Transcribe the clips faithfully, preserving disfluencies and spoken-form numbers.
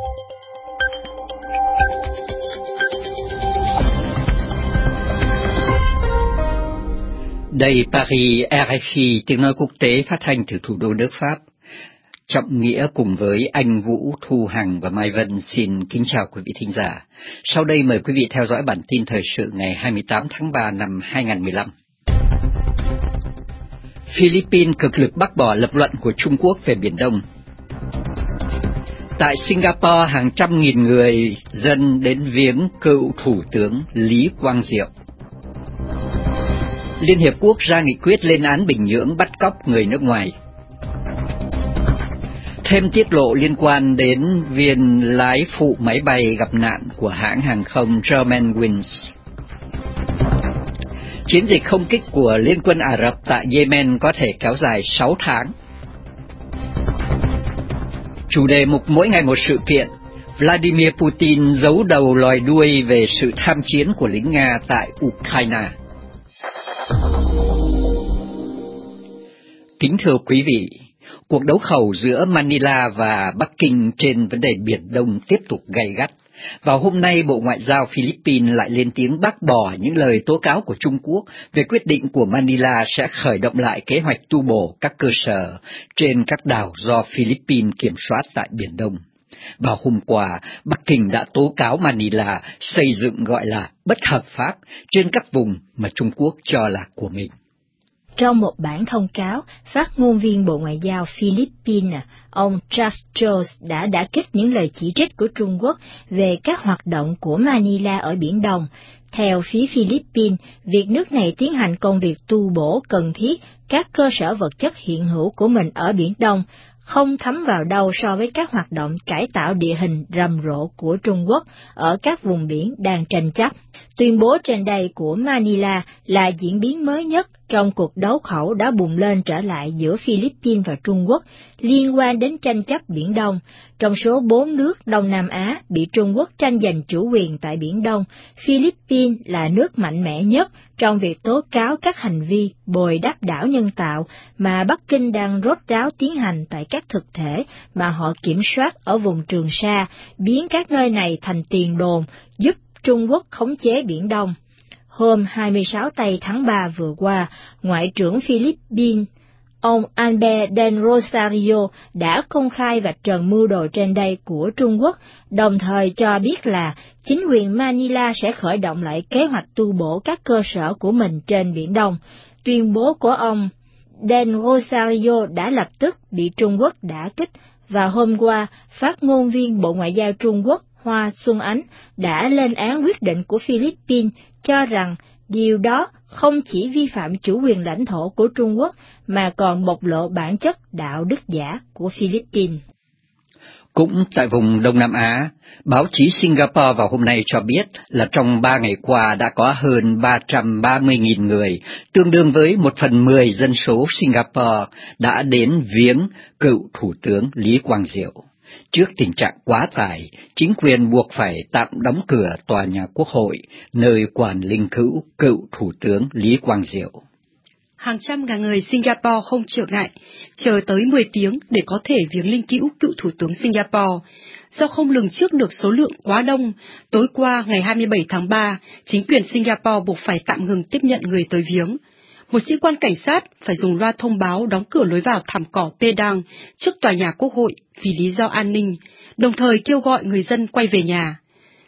Đây Paris, rờ ép i, tiếng nói quốc tế phát thanh từ thủ đô nước Pháp. Trọng Nghĩa cùng với anh Vũ, Thu Hằng và Mai Vân xin kính chào quý vị thính giả. Sau đây mời quý vị theo dõi bản tin thời sự ngày hai mươi tám tháng ba năm hai nghìn không trăm mười lăm. Philippines cực lực bác bỏ lập luận của Trung Quốc về Biển Đông. Tại Singapore, hàng trăm nghìn người dân đến viếng cựu Thủ tướng Lý Quang Diệu. Liên Hiệp Quốc ra nghị quyết lên án Bình Nhưỡng bắt cóc người nước ngoài. Thêm tiết lộ liên quan đến viên lái phụ máy bay gặp nạn của hãng hàng không Germanwings. Chiến dịch không kích của Liên quân Ả Rập tại Yemen có thể kéo dài sáu tháng. Chủ đề mục mỗi ngày một sự kiện, Vladimir Putin giấu đầu lòi đuôi về sự tham chiến của lính Nga tại Ukraine. Kính thưa quý vị, cuộc đấu khẩu giữa Manila và Bắc Kinh trên vấn đề Biển Đông tiếp tục gay gắt. Vào hôm nay, Bộ Ngoại giao Philippines lại lên tiếng bác bỏ những lời tố cáo của Trung Quốc về quyết định của Manila sẽ khởi động lại kế hoạch tu bổ các cơ sở trên các đảo do Philippines kiểm soát tại Biển Đông. Vào hôm qua, Bắc Kinh đã tố cáo Manila xây dựng gọi là bất hợp pháp trên các vùng mà Trung Quốc cho là của mình. Trong một bản thông cáo, phát ngôn viên Bộ Ngoại giao Philippines, ông Charles Jones đã đả kích những lời chỉ trích của Trung Quốc về các hoạt động của Manila ở Biển Đông. Theo phía Philippines, việc nước này tiến hành công việc tu bổ cần thiết các cơ sở vật chất hiện hữu của mình ở Biển Đông không thấm vào đâu so với các hoạt động cải tạo địa hình rầm rộ của Trung Quốc ở các vùng biển đang tranh chấp. Tuyên bố trên đây của Manila là diễn biến mới nhất trong cuộc đấu khẩu đã bùng lên trở lại giữa Philippines và Trung Quốc liên quan đến tranh chấp Biển Đông. Trong số bốn nước Đông Nam Á bị Trung Quốc tranh giành chủ quyền tại Biển Đông, Philippines là nước mạnh mẽ nhất trong việc tố cáo các hành vi bồi đắp đảo nhân tạo mà Bắc Kinh đang rốt ráo tiến hành tại các thực thể mà họ kiểm soát ở vùng Trường Sa, biến các nơi này thành tiền đồn giúp Trung Quốc khống chế Biển Đông. Hôm hai mươi sáu tây tháng ba vừa qua, Ngoại trưởng Philippines, ông Albert Del Rosario đã công khai vạch trần mưu đồ trên đây của Trung Quốc, đồng thời cho biết là chính quyền Manila sẽ khởi động lại kế hoạch tu bổ các cơ sở của mình trên Biển Đông. Tuyên bố của ông Del Rosario đã lập tức bị Trung Quốc đả kích, và hôm qua, phát ngôn viên Bộ Ngoại giao Trung Quốc Hoa Xuân Ánh đã lên án quyết định của Philippines, cho rằng điều đó không chỉ vi phạm chủ quyền lãnh thổ của Trung Quốc mà còn bộc lộ bản chất đạo đức giả của Philippines. Cũng tại vùng Đông Nam Á, báo chí Singapore vào hôm nay cho biết là trong ba ngày qua đã có hơn ba trăm ba mươi nghìn người, tương đương với một phần mười dân số Singapore, đã đến viếng cựu Thủ tướng Lý Quang Diệu. Trước tình trạng quá tải, chính quyền buộc phải tạm đóng cửa tòa nhà Quốc hội, nơi quản linh cữu cựu Thủ tướng Lý Quang Diệu. Hàng trăm ngàn người Singapore không trở ngại, chờ tới mười tiếng để có thể viếng linh cữu cựu Thủ tướng Singapore. Do không lường trước được số lượng quá đông, tối qua ngày hai mươi bảy tháng ba, chính quyền Singapore buộc phải tạm ngừng tiếp nhận người tới viếng. Một sĩ quan cảnh sát phải dùng loa thông báo đóng cửa lối vào thảm cỏ Padang trước tòa nhà Quốc hội vì lý do an ninh, đồng thời kêu gọi người dân quay về nhà.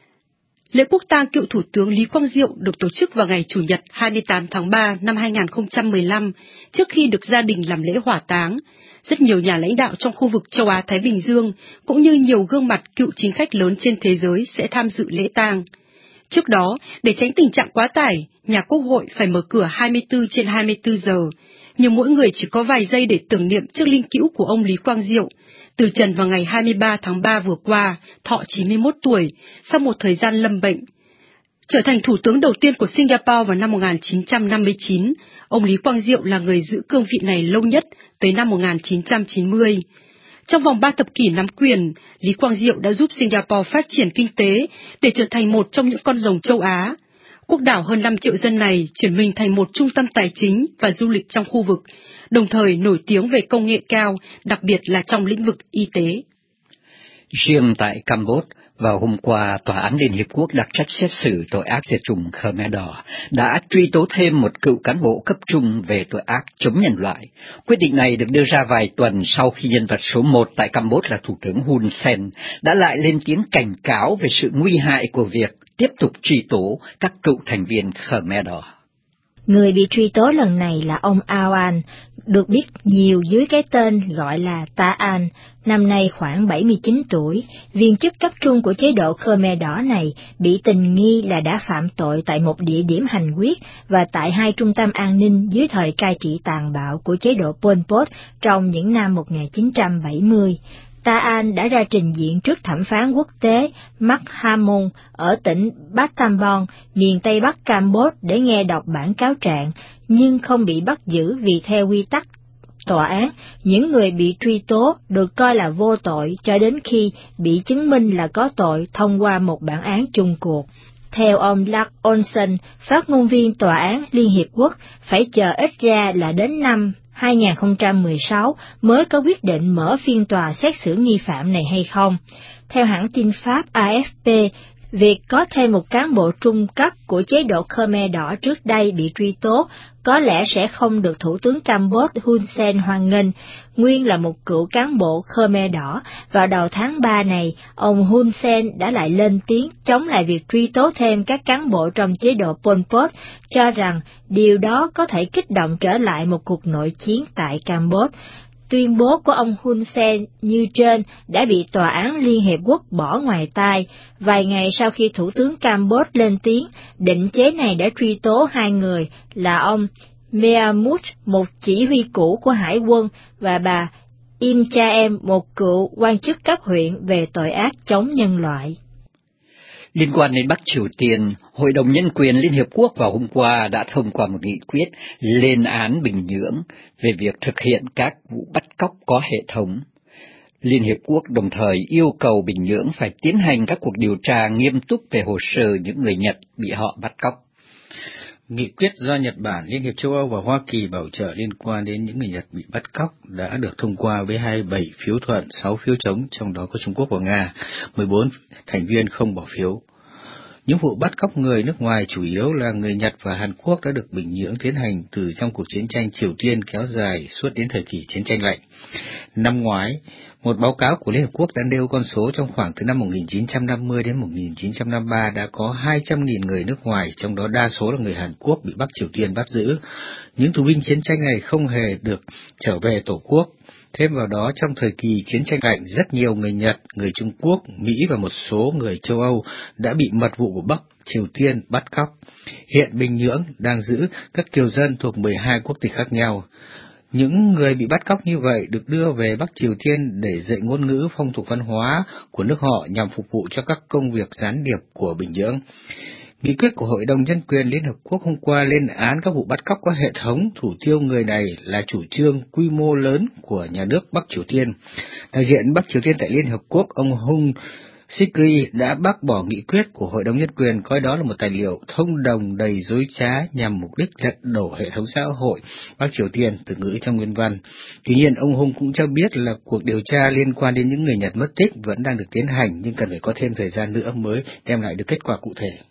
Lễ quốc tang cựu Thủ tướng Lý Quang Diệu được tổ chức vào ngày Chủ nhật hai mươi tám tháng ba năm hai nghìn không trăm mười lăm, trước khi được gia đình làm lễ hỏa táng. Rất nhiều nhà lãnh đạo trong khu vực châu Á-Thái Bình Dương, cũng như nhiều gương mặt cựu chính khách lớn trên thế giới sẽ tham dự lễ tang. Trước đó, để tránh tình trạng quá tải, nhà Quốc hội phải mở cửa hai mươi tư trên hai mươi tư giờ, nhưng mỗi người chỉ có vài giây để tưởng niệm trước linh cữu của ông Lý Quang Diệu, từ trần vào ngày hai mươi ba tháng ba vừa qua, thọ chín mươi mốt tuổi, sau một thời gian lâm bệnh. Trở thành thủ tướng đầu tiên của Singapore vào năm một nghìn chín trăm năm mươi chín, ông Lý Quang Diệu là người giữ cương vị này lâu nhất, tới năm một nghìn chín trăm chín mươi. Trong vòng ba thập kỷ nắm quyền, Lý Quang Diệu đã giúp Singapore phát triển kinh tế để trở thành một trong những con rồng châu Á. Quốc đảo hơn năm triệu dân này chuyển mình thành một trung tâm tài chính và du lịch trong khu vực, đồng thời nổi tiếng về công nghệ cao, đặc biệt là trong lĩnh vực y tế. Riêng tại Campuchia, vào hôm qua, Tòa án Liên Hiệp Quốc đặc trách xét xử tội ác diệt chủng Khmer Đỏ đã truy tố thêm một cựu cán bộ cấp trung về tội ác chống nhân loại. Quyết định này được đưa ra vài tuần sau khi nhân vật số một tại Campuchia là Thủ tướng Hun Sen đã lại lên tiếng cảnh cáo về sự nguy hại của việc tiếp tục truy tố các cựu thành viên Khmer Đỏ. Người bị truy tố lần này là ông Awan, được biết nhiều dưới cái tên gọi là Ta An, năm nay khoảng bảy mươi chín tuổi, viên chức cấp trung của chế độ Khmer Đỏ này bị tình nghi là đã phạm tội tại một địa điểm hành quyết và tại hai trung tâm an ninh dưới thời cai trị tàn bạo của chế độ Pol Pot trong những năm một nghìn chín trăm bảy mươi. Ta An đã ra trình diện trước thẩm phán quốc tế Mark Hammond ở tỉnh Battambang, miền Tây Bắc Campuchia để nghe đọc bản cáo trạng, nhưng không bị bắt giữ vì theo quy tắc tòa án, những người bị truy tố được coi là vô tội cho đến khi bị chứng minh là có tội thông qua một bản án chung cuộc. Theo ông Lark Olsen, phát ngôn viên Tòa án Liên Hiệp Quốc, phải chờ ít ra là đến năm hai nghìn không trăm mười sáu mới có quyết định mở phiên tòa xét xử nghi phạm này hay không. Theo hãng tin Pháp A F P, việc có thêm một cán bộ trung cấp của chế độ Khmer Đỏ trước đây bị truy tố có lẽ sẽ không được Thủ tướng Campuchia Hun Sen hoan nghênh. Nguyên là một cựu cán bộ Khmer Đỏ, vào đầu tháng ba này, ông Hun Sen đã lại lên tiếng chống lại việc truy tố thêm các cán bộ trong chế độ Pol Pot, cho rằng điều đó có thể kích động trở lại một cuộc nội chiến tại Campuchia. Tuyên bố của ông Hun Sen như trên đã bị Tòa án Liên Hiệp Quốc bỏ ngoài tai, vài ngày sau khi Thủ tướng Campuchia lên tiếng, định chế này đã truy tố hai người là ông Meamut, một chỉ huy cũ của Hải quân, và bà Im Cha Em, một cựu quan chức cấp huyện về tội ác chống nhân loại. Liên quan đến Bắc Triều Tiên, Hội đồng Nhân quyền Liên Hiệp Quốc vào hôm qua đã thông qua một nghị quyết lên án Bình Nhưỡng về việc thực hiện các vụ bắt cóc có hệ thống. Liên Hiệp Quốc đồng thời yêu cầu Bình Nhưỡng phải tiến hành các cuộc điều tra nghiêm túc về hồ sơ những người Nhật bị họ bắt cóc. Nghị quyết do Nhật Bản, Liên hiệp châu Âu và Hoa Kỳ bảo trợ liên quan đến những người Nhật bị bắt cóc đã được thông qua với hai mươi bảy phiếu thuận, sáu phiếu chống, trong đó có Trung Quốc và Nga, mười bốn thành viên không bỏ phiếu. Những vụ bắt cóc người nước ngoài chủ yếu là người Nhật và Hàn Quốc đã được Bình Nhưỡng tiến hành từ trong cuộc chiến tranh Triều Tiên kéo dài suốt đến thời kỳ chiến tranh lạnh. Năm ngoái, một báo cáo của Liên Hợp Quốc đã nêu con số trong khoảng từ năm một nghìn chín trăm năm mươi đến một nghìn chín trăm năm mươi ba đã có hai trăm nghìn người nước ngoài, trong đó đa số là người Hàn Quốc bị Bắc Triều Tiên bắt giữ. Những tù binh chiến tranh này không hề được trở về Tổ quốc. Thêm vào đó, trong thời kỳ chiến tranh lạnh, rất nhiều người Nhật, người Trung Quốc, Mỹ và một số người châu Âu đã bị mật vụ của Bắc Triều Tiên bắt cóc. Hiện Bình Nhưỡng đang giữ các kiều dân thuộc mười hai quốc tịch khác nhau. Những người bị bắt cóc như vậy được đưa về Bắc Triều Tiên để dạy ngôn ngữ phong tục văn hóa của nước họ nhằm phục vụ cho các công việc gián điệp của Bình Nhưỡng. Nghị quyết của Hội đồng Nhân quyền Liên Hợp Quốc hôm qua lên án các vụ bắt cóc có hệ thống, thủ tiêu người này là chủ trương quy mô lớn của nhà nước Bắc Triều Tiên. Đại diện Bắc Triều Tiên tại Liên Hợp Quốc, ông Hung Sikri đã bác bỏ nghị quyết của Hội đồng Nhân quyền, coi đó là một tài liệu thông đồng đầy dối trá nhằm mục đích lật đổ hệ thống xã hội Bắc Triều Tiên, từ ngữ trong nguyên văn. Tuy nhiên, ông Hung cũng cho biết là cuộc điều tra liên quan đến những người Nhật mất tích vẫn đang được tiến hành, nhưng cần phải có thêm thời gian nữa mới đem lại được kết quả cụ thể.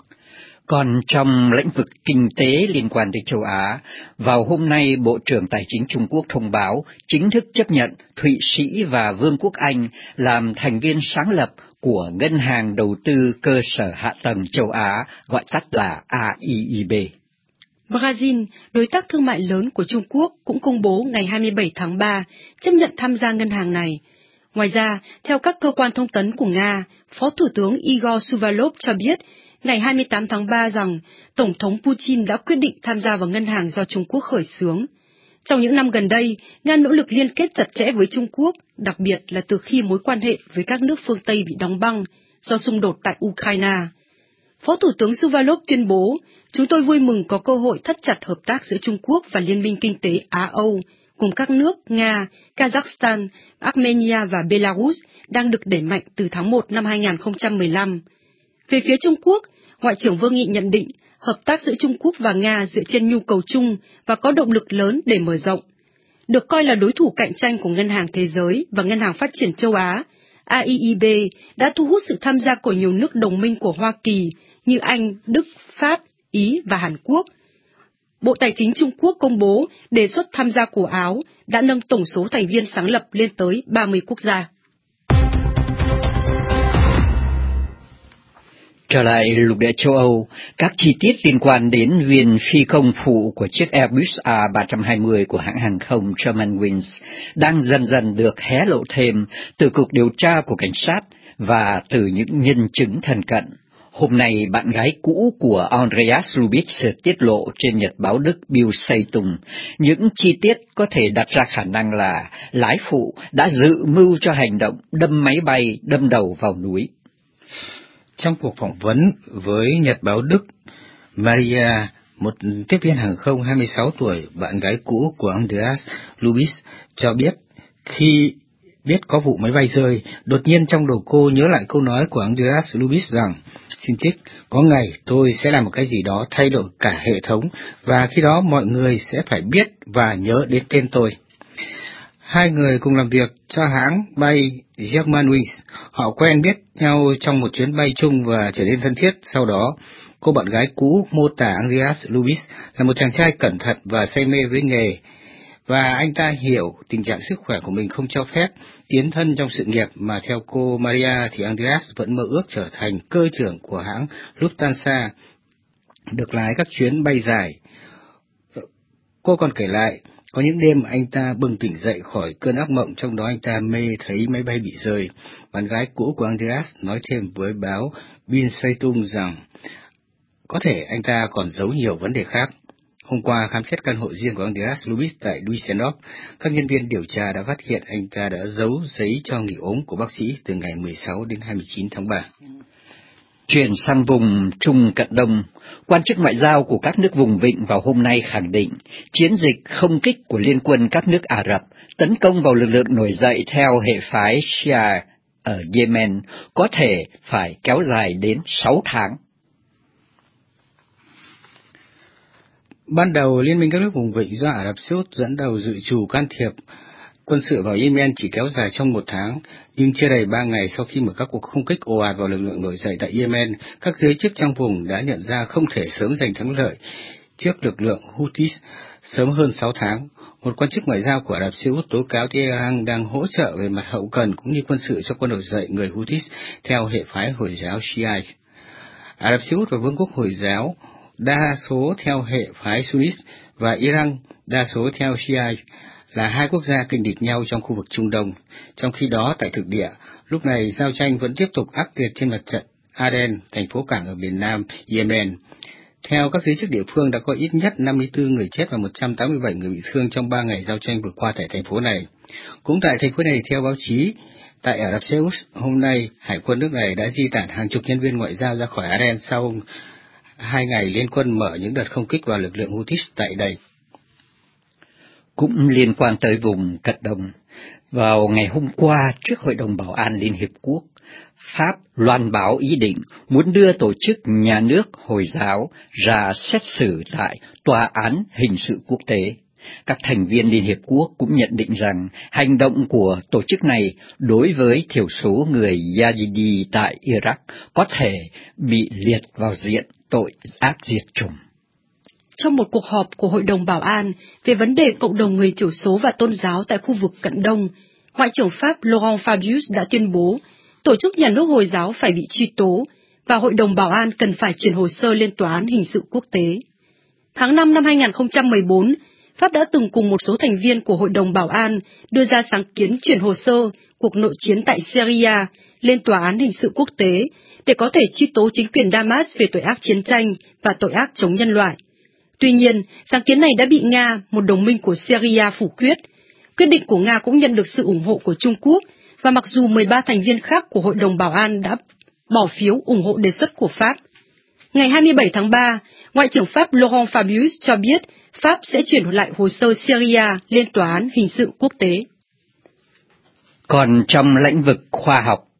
Còn trong lĩnh vực kinh tế liên quan đến châu Á, vào hôm nay Bộ trưởng Tài chính Trung Quốc thông báo chính thức chấp nhận Thụy Sĩ và Vương quốc Anh làm thành viên sáng lập của Ngân hàng Đầu tư Cơ sở Hạ tầng Châu Á, gọi tắt là A I I B. Brazil, đối tác thương mại lớn của Trung Quốc, cũng công bố ngày hai mươi bảy tháng ba chấp nhận tham gia ngân hàng này. Ngoài ra, theo các cơ quan thông tấn của Nga, Phó Thủ tướng Igor Suvalov cho biết ngày hai mươi tám tháng ba rằng Tổng thống Putin đã quyết định tham gia vào ngân hàng do Trung Quốc khởi xướng. Trong những năm gần đây, Nga nỗ lực liên kết chặt chẽ với Trung Quốc, đặc biệt là từ khi mối quan hệ với các nước phương Tây bị đóng băng do xung đột tại Ukraine. Phó Thủ tướng Suvalov tuyên bố, chúng tôi vui mừng có cơ hội thắt chặt hợp tác giữa Trung Quốc và Liên minh Kinh tế Á-Âu, cùng các nước Nga, Kazakhstan, Armenia và Belarus đang được đẩy mạnh từ tháng một năm hai nghìn không trăm mười lăm. Về phía Trung Quốc, Ngoại trưởng Vương Nghị nhận định hợp tác giữa Trung Quốc và Nga dựa trên nhu cầu chung và có động lực lớn để mở rộng. Được coi là đối thủ cạnh tranh của Ngân hàng Thế giới và Ngân hàng Phát triển Châu Á, A I I B đã thu hút sự tham gia của nhiều nước đồng minh của Hoa Kỳ như Anh, Đức, Pháp, Ý và Hàn Quốc. Bộ Tài chính Trung Quốc công bố đề xuất tham gia của Áo đã nâng tổng số thành viên sáng lập lên tới ba mươi quốc gia. Trở lại lục địa châu Âu, các chi tiết liên quan đến viên phi công phụ của chiếc Airbus A ba hai không của hãng hàng không Germanwings đang dần dần được hé lộ thêm từ cuộc điều tra của cảnh sát và từ những nhân chứng thân cận. Hôm nay, bạn gái cũ của Andreas Lubitz tiết lộ trên nhật báo Đức Bild Zeitung những chi tiết có thể đặt ra khả năng là lái phụ đã dự mưu cho hành động đâm máy bay đâm đầu vào núi. Trong cuộc phỏng vấn với nhật báo Đức, Maria, một tiếp viên hàng không hai mươi sáu tuổi, bạn gái cũ của Andreas Lubitz, cho biết khi biết có vụ máy bay rơi, đột nhiên trong đầu cô nhớ lại câu nói của Andreas Lubitz rằng, xin trích, có ngày tôi sẽ làm một cái gì đó thay đổi cả hệ thống, và khi đó mọi người sẽ phải biết và nhớ đến tên tôi. Hai người cùng làm việc cho hãng bay Germanwings. Họ quen biết nhau trong một chuyến bay chung và trở nên thân thiết. Sau đó, cô bạn gái cũ mô tả Andreas Lubitz là một chàng trai cẩn thận và say mê với nghề, và anh ta hiểu tình trạng sức khỏe của mình không cho phép tiến thân trong sự nghiệp, mà theo cô Maria thì Andreas vẫn mơ ước trở thành cơ trưởng của hãng Lufthansa, được lái các chuyến bay dài. Cô còn kể lại, có những đêm anh ta bừng tỉnh dậy khỏi cơn ác mộng, trong đó anh ta mê thấy máy bay bị rơi. Bạn gái cũ của Andreas nói thêm với báo Bild Zeitung rằng có thể anh ta còn giấu nhiều vấn đề khác. Hôm qua, khám xét căn hộ riêng của Andreas Lubitz tại Düsseldorf, các nhân viên điều tra đã phát hiện anh ta đã giấu giấy cho nghỉ ốm của bác sĩ từ ngày mười sáu đến hai mươi chín tháng ba. Chuyển sang vùng Trung Cận Đông, quan chức ngoại giao của các nước vùng vịnh vào hôm nay khẳng định chiến dịch không kích của liên quân các nước Ả Rập tấn công vào lực lượng nổi dậy theo hệ phái Shia ở Yemen có thể phải kéo dài đến sáu tháng. Ban đầu, Liên minh các nước vùng vịnh do Ả Rập Xê Út dẫn đầu dự trù can thiệp quân sự vào Yemen chỉ kéo dài trong một tháng, nhưng chưa đầy ba ngày sau khi mở các cuộc không kích ồ ạt vào lực lượng nổi dậy tại Yemen, các giới chức trong vùng đã nhận ra không thể sớm giành thắng lợi trước lực lượng Houthis sớm hơn sáu tháng. Một quan chức ngoại giao của Ả Rập Xê Út tố cáo Tehran đang hỗ trợ về mặt hậu cần cũng như quân sự cho quân nổi dậy người Houthis theo hệ phái Hồi giáo Shia. Ả Rập Xê Út và Vương quốc Hồi giáo đa số theo hệ phái Sunnis và Iran đa số theo Shia là hai quốc gia kình địch nhau trong khu vực Trung Đông. Trong khi đó, tại thực địa, lúc này giao tranh vẫn tiếp tục ác liệt trên mặt trận Aden, thành phố cảng ở miền nam Yemen. Theo các giới chức địa phương, đã có ít nhất năm mươi tư người chết và một trăm tám mươi bảy người bị thương trong ba ngày giao tranh vừa qua tại thành phố này. Cũng tại thành phố này, theo báo chí, tại Ả Rập Xê Út, hôm nay, Hải quân nước này đã di tản hàng chục nhân viên ngoại giao ra khỏi Aden sau hai ngày liên quân mở những đợt không kích vào lực lượng Houthis tại đây. Cũng liên quan tới vùng Cận Đông, vào ngày hôm qua trước Hội đồng Bảo an Liên Hiệp Quốc, Pháp loan báo ý định muốn đưa tổ chức nhà nước Hồi giáo ra xét xử tại Tòa án Hình sự Quốc tế. Các thành viên Liên Hiệp Quốc cũng nhận định rằng hành động của tổ chức này đối với thiểu số người Yazidi tại Iraq có thể bị liệt vào diện tội ác diệt chủng. Trong một cuộc họp của Hội đồng Bảo an về vấn đề cộng đồng người thiểu số và tôn giáo tại khu vực Cận Đông, Ngoại trưởng Pháp Laurent Fabius đã tuyên bố tổ chức nhà nước Hồi giáo phải bị truy tố và Hội đồng Bảo an cần phải chuyển hồ sơ lên Tòa án Hình sự Quốc tế. Tháng năm năm hai nghìn không trăm mười bốn, Pháp đã từng cùng một số thành viên của Hội đồng Bảo an đưa ra sáng kiến chuyển hồ sơ cuộc nội chiến tại Syria lên Tòa án Hình sự Quốc tế để có thể truy tố chính quyền Damas về tội ác chiến tranh và tội ác chống nhân loại. Tuy nhiên, sáng kiến này đã bị Nga, một đồng minh của Syria, phủ quyết. Quyết định của Nga cũng nhận được sự ủng hộ của Trung Quốc, và mặc dù mười ba thành viên khác của Hội đồng Bảo an đã bỏ phiếu ủng hộ đề xuất của Pháp. Ngày hai mươi bảy tháng ba, Ngoại trưởng Pháp Laurent Fabius cho biết Pháp sẽ chuyển lại hồ sơ Syria lên Tòa án Hình sự Quốc tế. Còn trong lĩnh vực khoa học,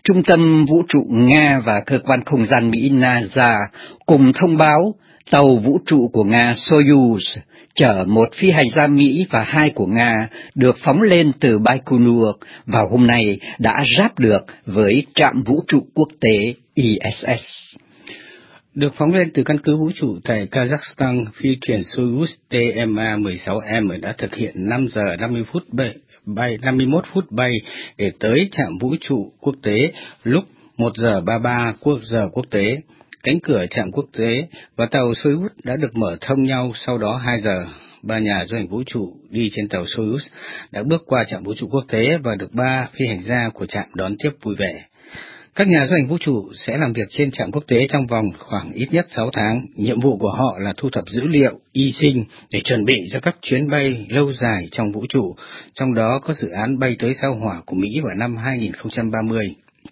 Trung tâm Vũ trụ Nga và Cơ quan Không gian Mỹ NASA cùng thông báo tàu vũ trụ của Nga Soyuz chở một phi hành gia Mỹ và hai của Nga được phóng lên từ Baikonur vào hôm nay đã ráp được với trạm vũ trụ quốc tế I S S. Được phóng lên từ căn cứ vũ trụ tại Kazakhstan, phi thuyền Soyuz T M A mười sáu M đã thực hiện năm giờ năm mươi phút bay, bay năm mươi mốt phút bay để tới trạm vũ trụ quốc tế lúc một giờ ba mươi ba quốc giờ quốc tế. Cánh cửa trạm quốc tế và tàu Soyuz đã được mở thông nhau, sau đó hai giờ. Ba nhà du hành vũ trụ đi trên tàu Soyuz đã bước qua trạm vũ trụ quốc tế và được ba phi hành gia của trạm đón tiếp vui vẻ. Các nhà du hành vũ trụ sẽ làm việc trên trạm quốc tế trong vòng khoảng ít nhất sáu tháng. Nhiệm vụ của họ là thu thập dữ liệu y sinh để chuẩn bị cho các chuyến bay lâu dài trong vũ trụ, trong đó có dự án bay tới sao Hỏa của Mỹ vào năm hai nghìn không trăm ba mươi.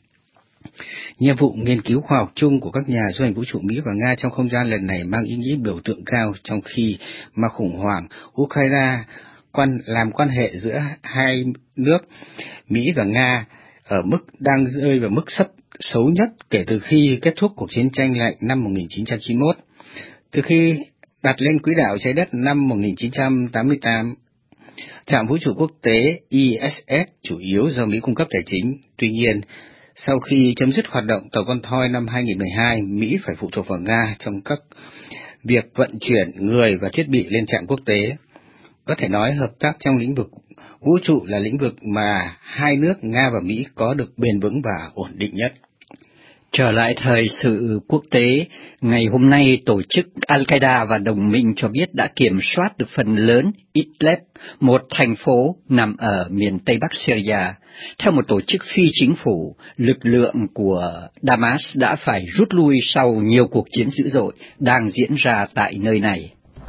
Nhiệm vụ nghiên cứu khoa học chung của các nhà du hành vũ trụ Mỹ và Nga trong không gian lần này mang ý nghĩa biểu tượng cao, trong khi mà khủng hoảng Ukraine quan làm quan hệ giữa hai nước Mỹ và Nga ở mức đang rơi vào mức sấp xấu nhất kể từ khi kết thúc cuộc chiến tranh lạnh năm một nghìn chín trăm chín mươi mốt. Từ khi đặt lên quỹ đạo trái đất năm một nghìn chín trăm tám mươi tám, trạm vũ trụ quốc tế I S S chủ yếu do Mỹ cung cấp tài chính. Tuy nhiên, sau khi chấm dứt hoạt động tàu con thoi năm hai nghìn không trăm mười hai, Mỹ phải phụ thuộc vào Nga trong các việc vận chuyển người và thiết bị lên trạm quốc tế. Có thể nói hợp tác trong lĩnh vực vũ trụ là lĩnh vực mà hai nước Nga và Mỹ có được bền vững và ổn định nhất. Trở lại thời sự quốc tế, ngày hôm nay tổ chức Al-Qaeda và đồng minh cho biết đã kiểm soát được phần lớn Idlib, một thành phố nằm ở miền Tây Bắc Syria. Theo một tổ chức phi chính phủ, lực lượng của Damas đã phải rút lui sau nhiều cuộc chiến dữ dội đang diễn ra tại nơi này.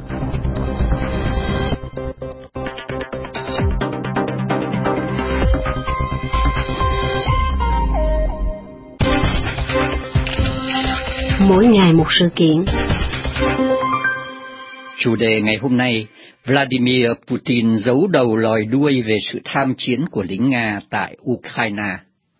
Mỗi ngày một sự kiện. Chủ đề ngày hôm nay, Vladimir Putin giấu đầu lòi đuôi về sự tham chiến của lính Nga tại Ukraine.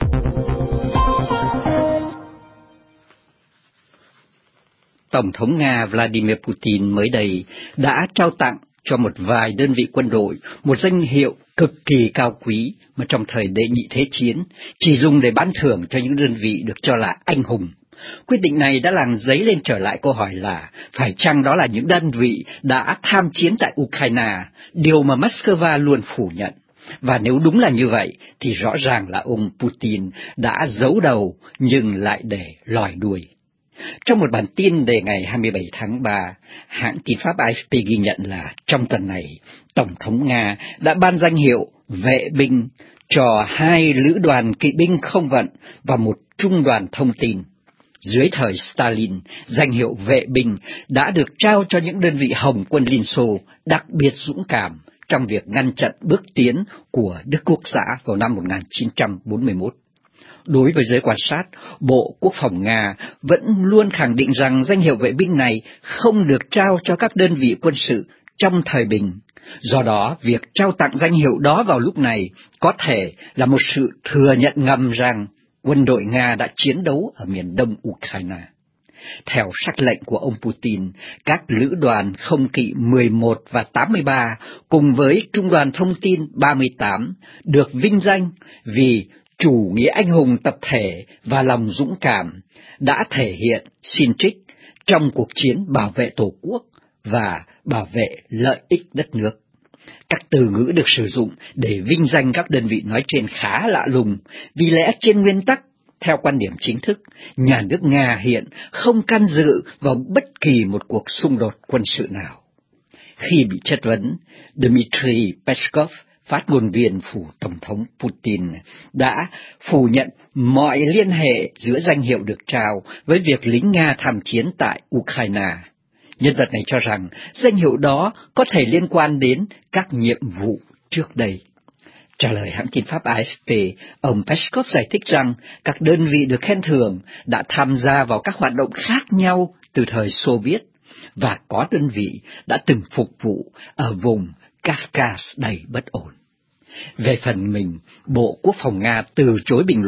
Tổng thống Nga Vladimir Putin mới đây đã trao tặng cho một vài đơn vị quân đội một danh hiệu cực kỳ cao quý mà trong thời đệ nhị thế chiến chỉ dùng để ban thưởng cho những đơn vị được cho là anh hùng. Quyết định này đã làm dấy lên trở lại câu hỏi là phải chăng đó là những đơn vị đã tham chiến tại Ukraine, điều mà Moscow luôn phủ nhận. Và nếu đúng là như vậy thì rõ ràng là ông Putin đã giấu đầu nhưng lại để lòi đuôi. Trong một bản tin đề ngày hai mươi bảy tháng ba, hãng tin Pháp A F P ghi nhận là trong tuần này, Tổng thống Nga đã ban danh hiệu vệ binh cho hai lữ đoàn kỵ binh không vận và một trung đoàn thông tin. Dưới thời Stalin, danh hiệu vệ binh đã được trao cho những đơn vị Hồng quân Liên Xô đặc biệt dũng cảm trong việc ngăn chặn bước tiến của Đức Quốc xã vào năm một nghìn chín trăm bốn mươi mốt. Đối với giới quan sát, Bộ Quốc phòng Nga vẫn luôn khẳng định rằng danh hiệu vệ binh này không được trao cho các đơn vị quân sự trong thời bình. Do đó, việc trao tặng danh hiệu đó vào lúc này có thể là một sự thừa nhận ngầm rằng quân đội Nga đã chiến đấu ở miền đông Ukraine. Theo sắc lệnh của ông Putin, các lữ đoàn không kỵ mười một và tám mươi ba cùng với trung đoàn thông tin ba mươi tám được vinh danh vì chủ nghĩa anh hùng tập thể và lòng dũng cảm đã thể hiện xin trích trong cuộc chiến bảo vệ Tổ quốc và bảo vệ lợi ích đất nước. Các từ ngữ được sử dụng để vinh danh các đơn vị nói trên khá lạ lùng, vì lẽ trên nguyên tắc, theo quan điểm chính thức, nhà nước Nga hiện không can dự vào bất kỳ một cuộc xung đột quân sự nào. Khi bị chất vấn, Dmitry Peskov, phát ngôn viên phủ Tổng thống Putin, đã phủ nhận mọi liên hệ giữa danh hiệu được trao với việc lính Nga tham chiến tại Ukraine. Nhân vật này cho rằng danh hiệu đó có thể liên quan đến các nhiệm vụ trước đây. Trả lời hãng tin Pháp A F P, ông Peskov giải thích rằng các đơn vị được khen thưởng đã tham gia vào các hoạt động khác nhau từ thời Xô Viết, và có đơn vị đã từng phục vụ ở vùng Kafkas đầy bất ổn. Về phần mình, Bộ Quốc phòng Nga từ chối bình luận,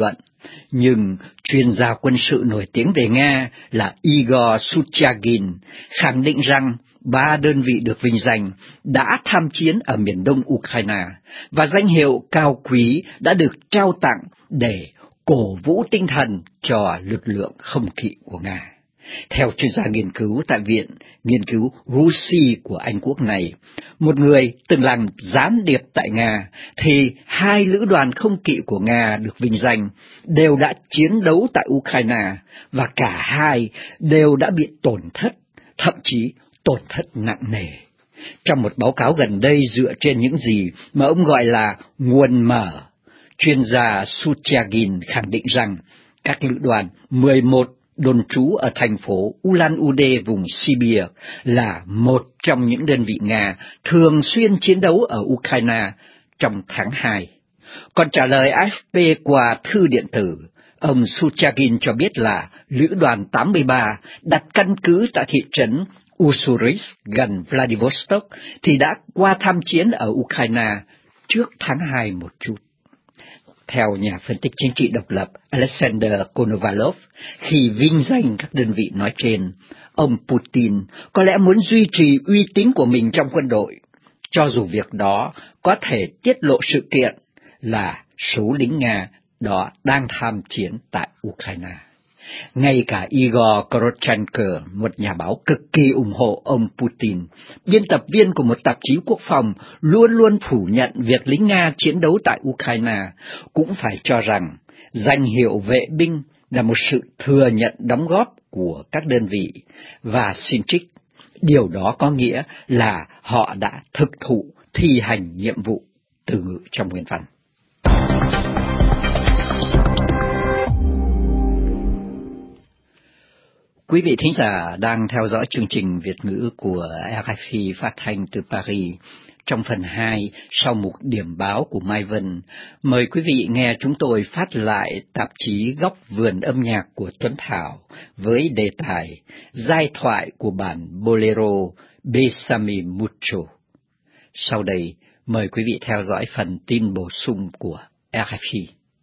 nhưng chuyên gia quân sự nổi tiếng về Nga là Igor Suchagin khẳng định rằng ba đơn vị được vinh danh đã tham chiến ở miền đông Ukraine và danh hiệu cao quý đã được trao tặng để cổ vũ tinh thần cho lực lượng không kỵ của Nga. Theo chuyên gia nghiên cứu tại Viện Nghiên cứu Rusi của Anh quốc này, một người từng làm gián điệp tại Nga, thì hai lữ đoàn không kỵ của Nga được vinh danh đều đã chiến đấu tại Ukraine và cả hai đều đã bị tổn thất, thậm chí tổn thất nặng nề. Trong một báo cáo gần đây dựa trên những gì mà ông gọi là nguồn mở, chuyên gia Suchagin khẳng định rằng các lữ đoàn mười một đồn trú ở thành phố Ulan-Ude vùng Sibir là một trong những đơn vị Nga thường xuyên chiến đấu ở Ukraine trong tháng hai. Còn trả lời a ép pê qua thư điện tử, ông Suchagin cho biết là lữ đoàn tám mươi ba đặt căn cứ tại thị trấn Ussurisk gần Vladivostok thì đã qua tham chiến ở Ukraine trước tháng hai một chút. Theo nhà phân tích chính trị độc lập Alexander Konovalov, khi vinh danh các đơn vị nói trên, ông Putin có lẽ muốn duy trì uy tín của mình trong quân đội, cho dù việc đó có thể tiết lộ sự kiện là số lính Nga đó đang tham chiến tại Ukraine. Ngay cả Igor Korotchenko, một nhà báo cực kỳ ủng hộ ông Putin, biên tập viên của một tạp chí quốc phòng, luôn luôn phủ nhận việc lính Nga chiến đấu tại Ukraine, cũng phải cho rằng danh hiệu vệ binh là một sự thừa nhận đóng góp của các đơn vị, và xin trích, điều đó có nghĩa là họ đã thực thụ thi hành nhiệm vụ, từ ngữ trong nguyên văn. Quý vị thính giả đang theo dõi chương trình Việt ngữ của rờ ép i phát thanh từ Paris. Trong phần hai, sau mục điểm báo của Mai Vân, mời quý vị nghe chúng tôi phát lại tạp chí Góc vườn âm nhạc của Tuấn Thảo với đề tài Giai thoại của bản Bolero Bésame Mucho. Sau đây, mời quý vị theo dõi phần tin bổ sung của rờ ép i.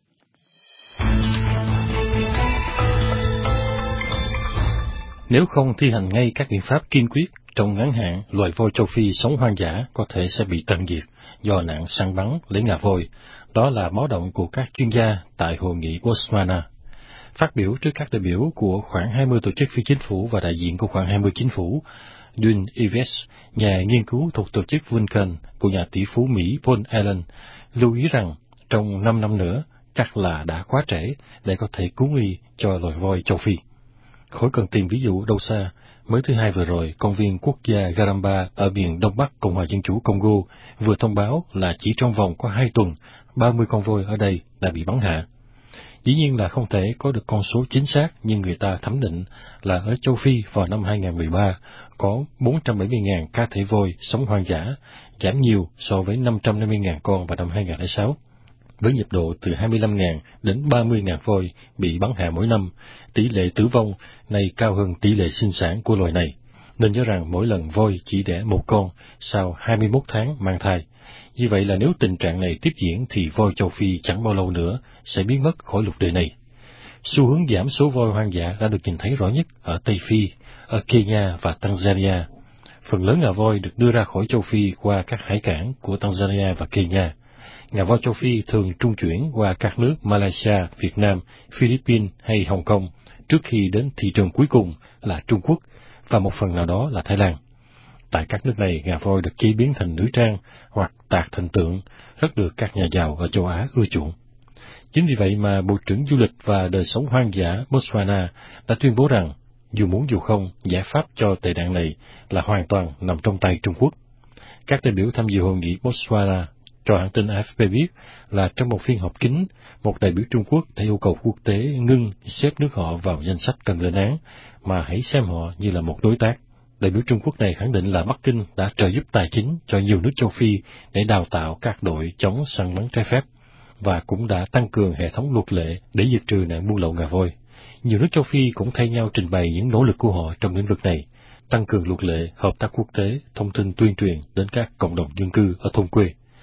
Nếu không thi hành ngay các biện pháp kiên quyết, trong ngắn hạn, loài voi châu Phi sống hoang dã có thể sẽ bị tận diệt do nạn săn bắn lấy ngà voi. Đó là báo động của các chuyên gia tại hội nghị Botswana. Phát biểu trước các đại biểu của khoảng hai mươi tổ chức phi chính phủ và đại diện của khoảng hai mươi chính phủ, Dun Ives, nhà nghiên cứu thuộc tổ chức Vulcan của nhà tỷ phú Mỹ Paul Allen, lưu ý rằng trong năm năm nữa chắc là đã quá trễ để có thể cứu nguy cho loài voi châu Phi. Khỏi cần tìm ví dụ đâu xa, mới thứ hai vừa rồi, công viên quốc gia Garamba ở miền Đông Bắc Cộng hòa Dân chủ Congo vừa thông báo là chỉ trong vòng có hai tuần, ba mươi con voi ở đây đã bị bắn hạ. Dĩ nhiên là không thể có được con số chính xác, nhưng người ta thẩm định là ở châu Phi vào năm hai không một ba có bốn trăm bảy mươi nghìn cá thể voi sống hoang dã, giảm nhiều so với năm trăm năm mươi nghìn con vào năm hai không không sáu. Với nhịp độ từ hai mươi lăm nghìn đến ba mươi nghìn voi bị bắn hạ mỗi năm, tỷ lệ tử vong này cao hơn tỷ lệ sinh sản của loài này, nên nhớ rằng mỗi lần voi chỉ đẻ một con sau hai mươi mốt tháng mang thai. Như vậy là nếu tình trạng này tiếp diễn thì voi châu Phi chẳng bao lâu nữa sẽ biến mất khỏi lục địa này. Xu hướng giảm số voi hoang dã đã được nhìn thấy rõ nhất ở Tây Phi, ở Kenya và Tanzania. Phần lớn ngà voi được đưa ra khỏi châu Phi qua các hải cảng của Tanzania và Kenya. Ngà voi châu Phi thường trung chuyển qua các nước Malaysia, Việt Nam, Philippines hay Hồng Kông trước khi đến thị trường cuối cùng là Trung Quốc và một phần nào đó là Thái Lan. Tại các nước này, ngà voi được chế biến thành nữ trang hoặc tạc thành tượng, rất được các nhà giàu ở châu Á ưa chuộng. Chính vì vậy mà Bộ trưởng Du lịch và Đời sống hoang dã Botswana đã tuyên bố rằng, dù muốn dù không, giải pháp cho tệ nạn này là hoàn toàn nằm trong tay Trung Quốc. Các đại biểu tham dự hội nghị Botswana cho hãng tin a ép pê biết là trong một phiên họp kín, một đại biểu Trung Quốc đã yêu cầu quốc tế ngưng xếp nước họ vào danh sách cần lên án, mà hãy xem họ như là một đối tác. Đại biểu Trung Quốc này khẳng định là Bắc Kinh đã trợ giúp tài chính cho nhiều nước châu Phi để đào tạo các đội chống săn bắn trái phép, và cũng đã tăng cường hệ thống luật lệ để diệt trừ nạn buôn lậu ngà voi. Nhiều nước châu Phi cũng thay nhau trình bày những nỗ lực của họ trong lĩnh vực này, tăng cường luật lệ, hợp tác quốc tế, thông tin tuyên truyền đến các cộng đồng dân cư ở thôn quê.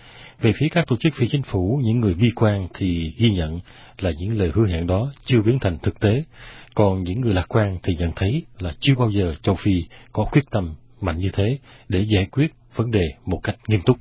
Về phía các tổ chức phi chính phủ, những người bi quan thì ghi nhận là những lời hứa hẹn đó chưa biến thành thực tế, còn những người lạc quan thì nhận thấy là chưa bao giờ châu Phi có quyết tâm mạnh như thế để giải quyết vấn đề một cách nghiêm túc.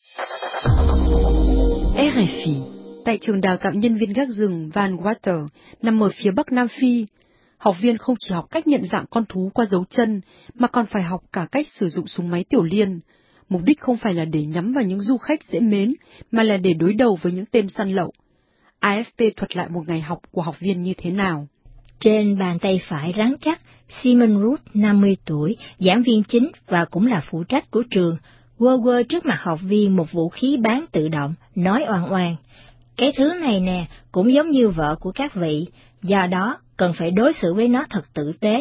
rờ ép i. Tại trường đào tạo nhân viên gác rừng Van Water, nằm ở phía bắc Nam Phi, học viên không chỉ học cách nhận dạng con thú qua dấu chân, mà còn phải học cả cách sử dụng súng máy tiểu liên. Mục đích không phải là để nhắm vào những du khách dễ mến, mà là để đối đầu với những tên săn lậu. a ép pê thuật lại một ngày học của học viên như thế nào. Trên bàn tay phải rắn chắc, Simon Root, năm mươi tuổi, giảng viên chính và cũng là phụ trách của trường, quơ quơ trước mặt học viên một vũ khí bán tự động, nói oan oan. Cái thứ này nè, cũng giống như vợ của các vị, do đó cần phải đối xử với nó thật tử tế.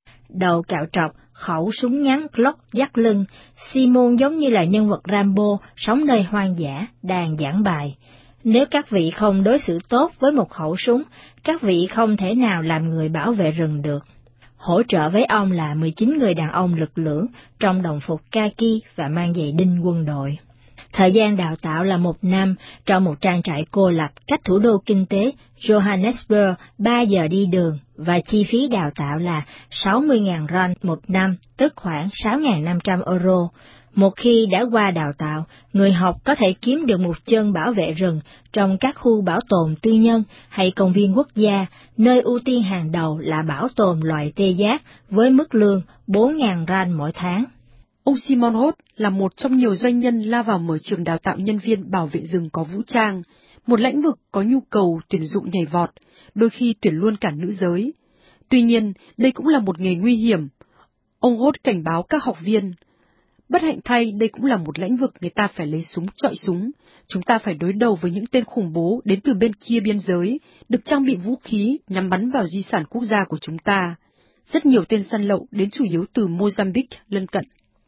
Đầu cạo trọc, khẩu súng ngắn Glock dắt lưng, Simon giống như là nhân vật Rambo sống nơi hoang dã, đang giảng bài. Nếu các vị không đối xử tốt với một khẩu súng, các vị không thể nào làm người bảo vệ rừng được. Hỗ trợ với ông là mười chín người đàn ông lực lưỡng trong đồng phục kaki và mang giày đinh quân đội. Thời gian đào tạo là một năm trong một trang trại cô lập cách thủ đô kinh tế Johannesburg ba giờ đi đường, và chi phí đào tạo là sáu mươi nghìn rand một năm, tức khoảng sáu nghìn năm trăm euro. Một khi đã qua đào tạo, người học có thể kiếm được một chân bảo vệ rừng trong các khu bảo tồn tư nhân hay công viên quốc gia, nơi ưu tiên hàng đầu là bảo tồn loài tê giác với mức lương bốn nghìn rand mỗi tháng. Ông Simon Roth là một trong nhiều doanh nhân lao vào mở trường đào tạo nhân viên bảo vệ rừng có vũ trang, một lĩnh vực có nhu cầu tuyển dụng nhảy vọt, đôi khi tuyển luôn cả nữ giới. Tuy nhiên, đây cũng là một nghề nguy hiểm. Ông Roth cảnh báo các học viên, bất hạnh thay đây cũng là một lĩnh vực người ta phải lấy súng chọi súng, chúng ta phải đối đầu với những tên khủng bố đến từ bên kia biên giới, được trang bị vũ khí nhắm bắn vào di sản quốc gia của chúng ta. Rất nhiều tên săn lậu đến chủ yếu từ Mozambique lân cận.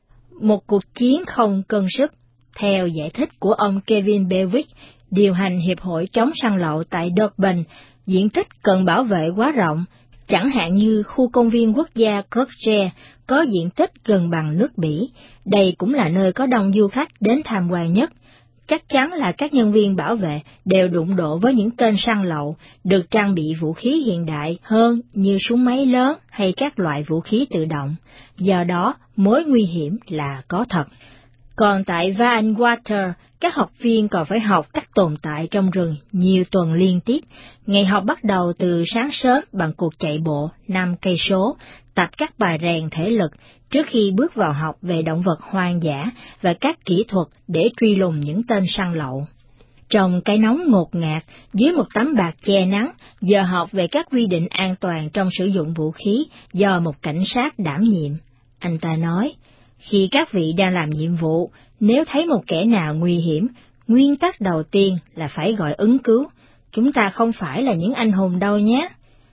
Một cuộc chiến không cân sức. Theo giải thích của ông Kevin Bewick, điều hành Hiệp hội chống săn lậu tại Durban, diện tích cần bảo vệ quá rộng, chẳng hạn như khu công viên quốc gia Kruger có diện tích gần bằng nước Bỉ, đây cũng là nơi có đông du khách đến tham quan nhất. Chắc chắn là các nhân viên bảo vệ đều đụng độ với những tên săn lậu, được trang bị vũ khí hiện đại hơn như súng máy lớn hay các loại vũ khí tự động. Do đó, mối nguy hiểm là có thật. Còn tại Van Water, các học viên còn phải học cách tồn tại trong rừng nhiều tuần liên tiếp. Ngày học bắt đầu từ sáng sớm bằng cuộc chạy bộ năm cây số, tập các bài rèn thể lực trước khi bước vào học về động vật hoang dã và các kỹ thuật để truy lùng những tên săn lậu. Trong cái nóng ngột ngạt, dưới một tấm bạt che nắng, giờ học về các quy định an toàn trong sử dụng vũ khí do một cảnh sát đảm nhiệm. Anh ta nói, khi các vị đang làm nhiệm vụ, nếu thấy một kẻ nào nguy hiểm, nguyên tắc đầu tiên là phải gọi ứng cứu. Chúng ta không phải là những anh hùng đâu nhé.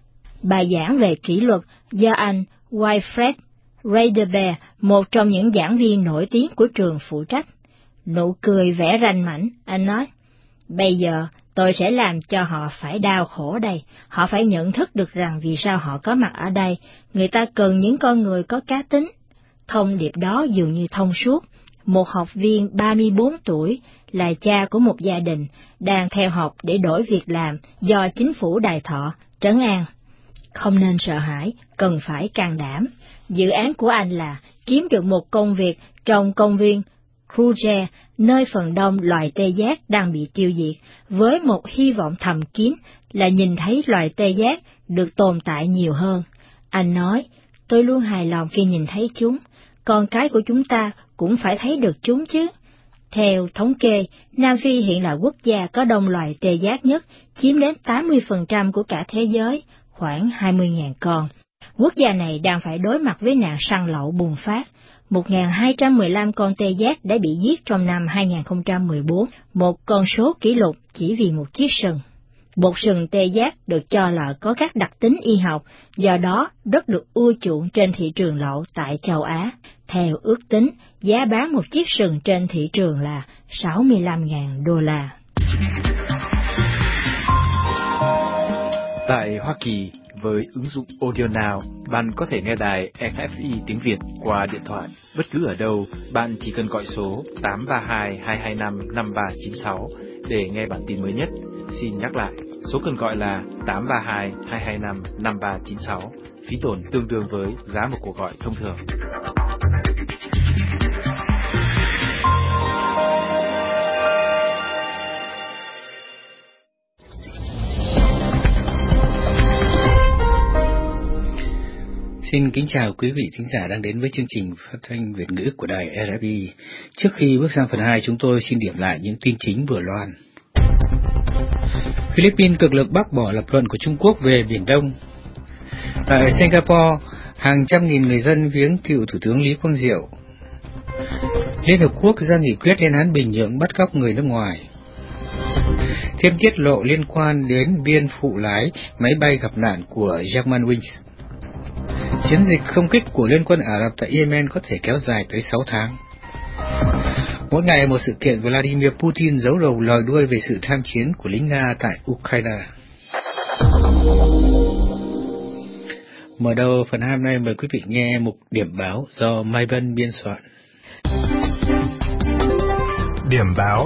Bài giảng về kỷ luật do anh Wilfred Radebeer, một trong những giảng viên nổi tiếng của trường phụ trách. Nụ cười vẽ ranh mãnh, anh nói, bây giờ tôi sẽ làm cho họ phải đau khổ đây. Họ phải nhận thức được rằng vì sao họ có mặt ở đây. Người ta cần những con người có cá tính. Thông điệp đó dường như thông suốt. Một học viên ba mươi bốn tuổi, là cha của một gia đình, đang theo học để đổi việc làm do chính phủ Đài Thọ trấn an. Không nên sợ hãi, cần phải can đảm. Dự án của anh là kiếm được một công việc trong công viên Kruger, nơi phần đông loài tê giác đang bị tiêu diệt, với một hy vọng thầm kín là nhìn thấy loài tê giác được tồn tại nhiều hơn. Anh nói, tôi luôn hài lòng khi nhìn thấy chúng, con cái của chúng ta cũng phải thấy được chúng chứ. Theo thống kê, Nam Phi hiện là quốc gia có đông loài tê giác nhất, chiếm đến tám mươi phần trăm của cả thế giới, khoảng hai mươi nghìn con. Quốc gia này đang phải đối mặt với nạn săn lậu bùng phát. một nghìn hai trăm mười lăm con tê giác đã bị giết trong năm hai nghìn không trăm mười bốn, một con số kỷ lục chỉ vì một chiếc sừng. Bột sừng tê giác được cho là có các đặc tính y học, do đó rất được ưa chuộng trên thị trường lậu tại châu Á. Theo ước tính, giá bán một chiếc sừng trên thị trường là sáu mươi lăm nghìn đô la. Tại Hoa Kỳ, với ứng dụng Audio Now, bạn có thể nghe đài ép ép i tiếng Việt qua điện thoại. Bất cứ ở đâu, bạn chỉ cần gọi số tám ba hai hai hai năm năm ba chín sáu để nghe bản tin mới nhất. Xin nhắc lại, số cần gọi là tám ba hai hai hai năm năm ba chín sáu, phí tổn tương đương với giá một cuộc gọi thông thường. Xin kính chào quý vị thính giả đang đến với chương trình phát thanh Việt ngữ của đài rờ ép i. Trước khi bước sang phần hai, chúng tôi xin điểm lại những tin chính vừa loan. Philippines cực lực bác bỏ lập luận của Trung Quốc về Biển Đông. Tại Singapore, hàng trăm nghìn người dân viếng cựu Thủ tướng Lý Quang Diệu. Liên Hợp Quốc ra nghị quyết lên án Bình Nhưỡng bắt cóc người nước ngoài. Thêm tiết lộ liên quan đến biên phụ lái máy bay gặp nạn của Germanwings. Chiến dịch không kích của Liên quân Ả Rập tại Yemen có thể kéo dài tới sáu tháng. Mỗi ngày một sự kiện, Vladimir Putin giấu đầu lòi đuôi về sự tham chiến của lính Nga tại Ukraine. Mở đầu phần hai nay, mời quý vị nghe mục điểm báo do Mai Vân biên soạn. Điểm báo.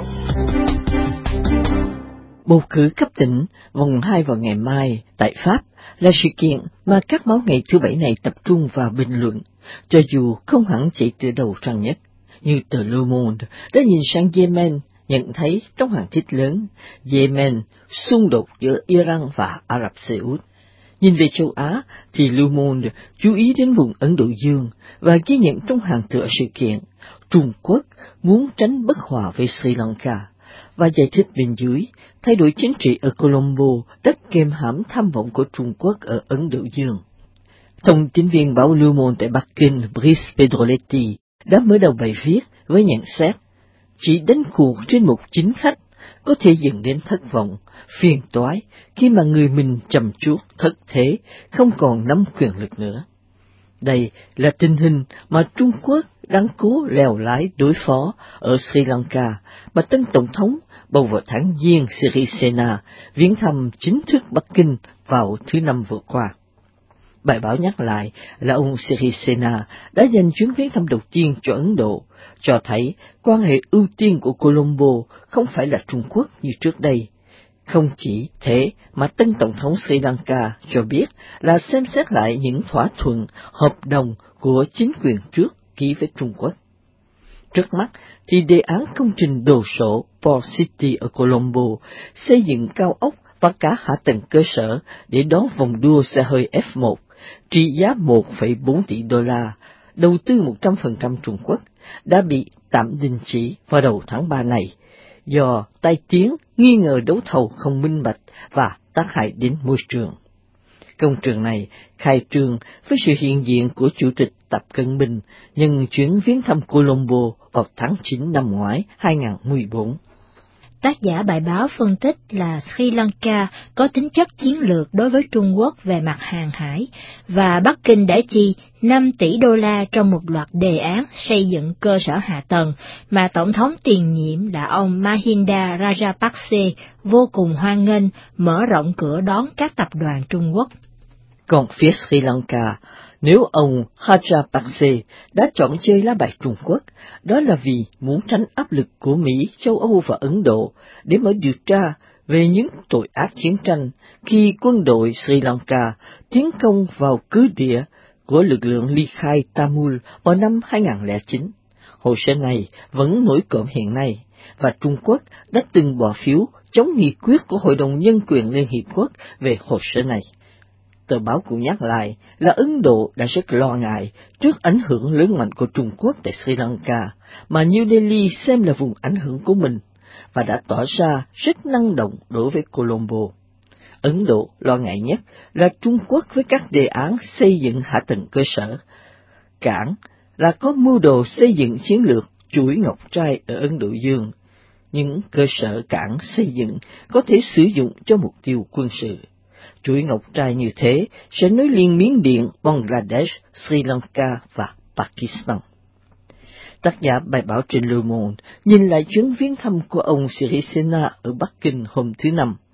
Bầu cử cấp tỉnh vòng hai vào ngày mai tại Pháp là sự kiện mà các báo ngày thứ Bảy này tập trung vào bình luận, cho dù không hẳn chỉ từ đầu trang nhất, như tờ Le Monde đã nhìn sang Yemen, nhận thấy trong hàng thiết lớn, Yemen xung đột giữa Iran và Ả Rập Xê Út. Nhìn về châu Á thì Le Monde chú ý đến vùng Ấn Độ Dương và ghi nhận trong hàng tựa sự kiện, Trung Quốc muốn tránh bất hòa với Sri Lanka, và giải thích bên dưới, thay đổi chính trị ở Colombo đã kềm hãm tham vọng của Trung Quốc ở Ấn Độ Dương. Thông tin viên báo Le Monde tại Bắc Kinh, Brice Pedroletti, đã mở đầu bài viết với nhận xét, chỉ đánh cuộc trên một chính khách có thể dẫn đến thất vọng, phiền toái khi mà người mình chầm chuốt thất thế, không còn nắm quyền lực nữa. Đây là tình hình mà Trung Quốc đang cố lèo lái đối phó ở Sri Lanka, mà tân tổng thống bầu vào tháng Giêng Sirisena viếng thăm chính thức Bắc Kinh vào thứ Năm vừa qua. Bài báo nhắc lại là ông Sirisena đã dành chuyến viếng thăm đầu tiên cho Ấn Độ, cho thấy quan hệ ưu tiên của Colombo không phải là Trung Quốc như trước đây. Không chỉ thế mà tân tổng thống Sri Lanka cho biết là xem xét lại những thỏa thuận, hợp đồng của chính quyền trước ký với Trung Quốc. Trước mắt thì đề án công trình đồ sộ Port City ở Colombo xây dựng cao ốc và cả hạ tầng cơ sở để đón vòng đua xe hơi F một, trị giá một phẩy bốn tỷ đô la, đầu tư một trăm phần trăm Trung Quốc, đã bị tạm đình chỉ vào đầu tháng ba này, do tai tiếng nghi ngờ đấu thầu không minh bạch và tác hại đến môi trường. Công trường này khai trương với sự hiện diện của Chủ tịch Tập Cận Bình nhân chuyến viếng thăm Colombo vào tháng chín năm ngoái hai nghìn không trăm mười bốn. Tác giả bài báo phân tích là Sri Lanka có tính chất chiến lược đối với Trung Quốc về mặt hàng hải, và Bắc Kinh đã chi năm tỷ đô la trong một loạt đề án xây dựng cơ sở hạ tầng mà Tổng thống tiền nhiệm là ông Mahinda Rajapakse vô cùng hoan nghênh, mở rộng cửa đón các tập đoàn Trung Quốc. Còn phía Sri Lanka, nếu ông Rajapakse đã chọn chơi lá bài Trung Quốc, đó là vì muốn tránh áp lực của Mỹ, châu Âu và Ấn Độ để mở điều tra về những tội ác chiến tranh khi quân đội Sri Lanka tiến công vào cứ địa của lực lượng ly khai Tamil vào năm hai nghìn không trăm lẻ chín. Hồ sơ này vẫn nổi cộm hiện nay, và Trung Quốc đã từng bỏ phiếu chống nghị quyết của Hội đồng Nhân quyền Liên Hiệp Quốc về hồ sơ này. Tờ báo cũng nhắc lại là Ấn Độ đã rất lo ngại trước ảnh hưởng lớn mạnh của Trung Quốc tại Sri Lanka, mà New Delhi xem là vùng ảnh hưởng của mình, và đã tỏ ra rất năng động đối với Colombo. Ấn Độ lo ngại nhất là Trung Quốc với các đề án xây dựng hạ tầng cơ sở. Cảng là có mưu đồ xây dựng chiến lược chuỗi ngọc trai ở Ấn Độ Dương. Những cơ sở cảng xây dựng có thể sử dụng cho mục tiêu quân sự. Chuỗi ngọc trai như thế sẽ nối liền Miến Điện, Bangladesh, Sri Lanka và Pakistan. Tác giả bài báo trên Le Monde nhìn lại chuyến viếng thăm của ông Sirisena ở Bắc Kinh hôm thứ Năm,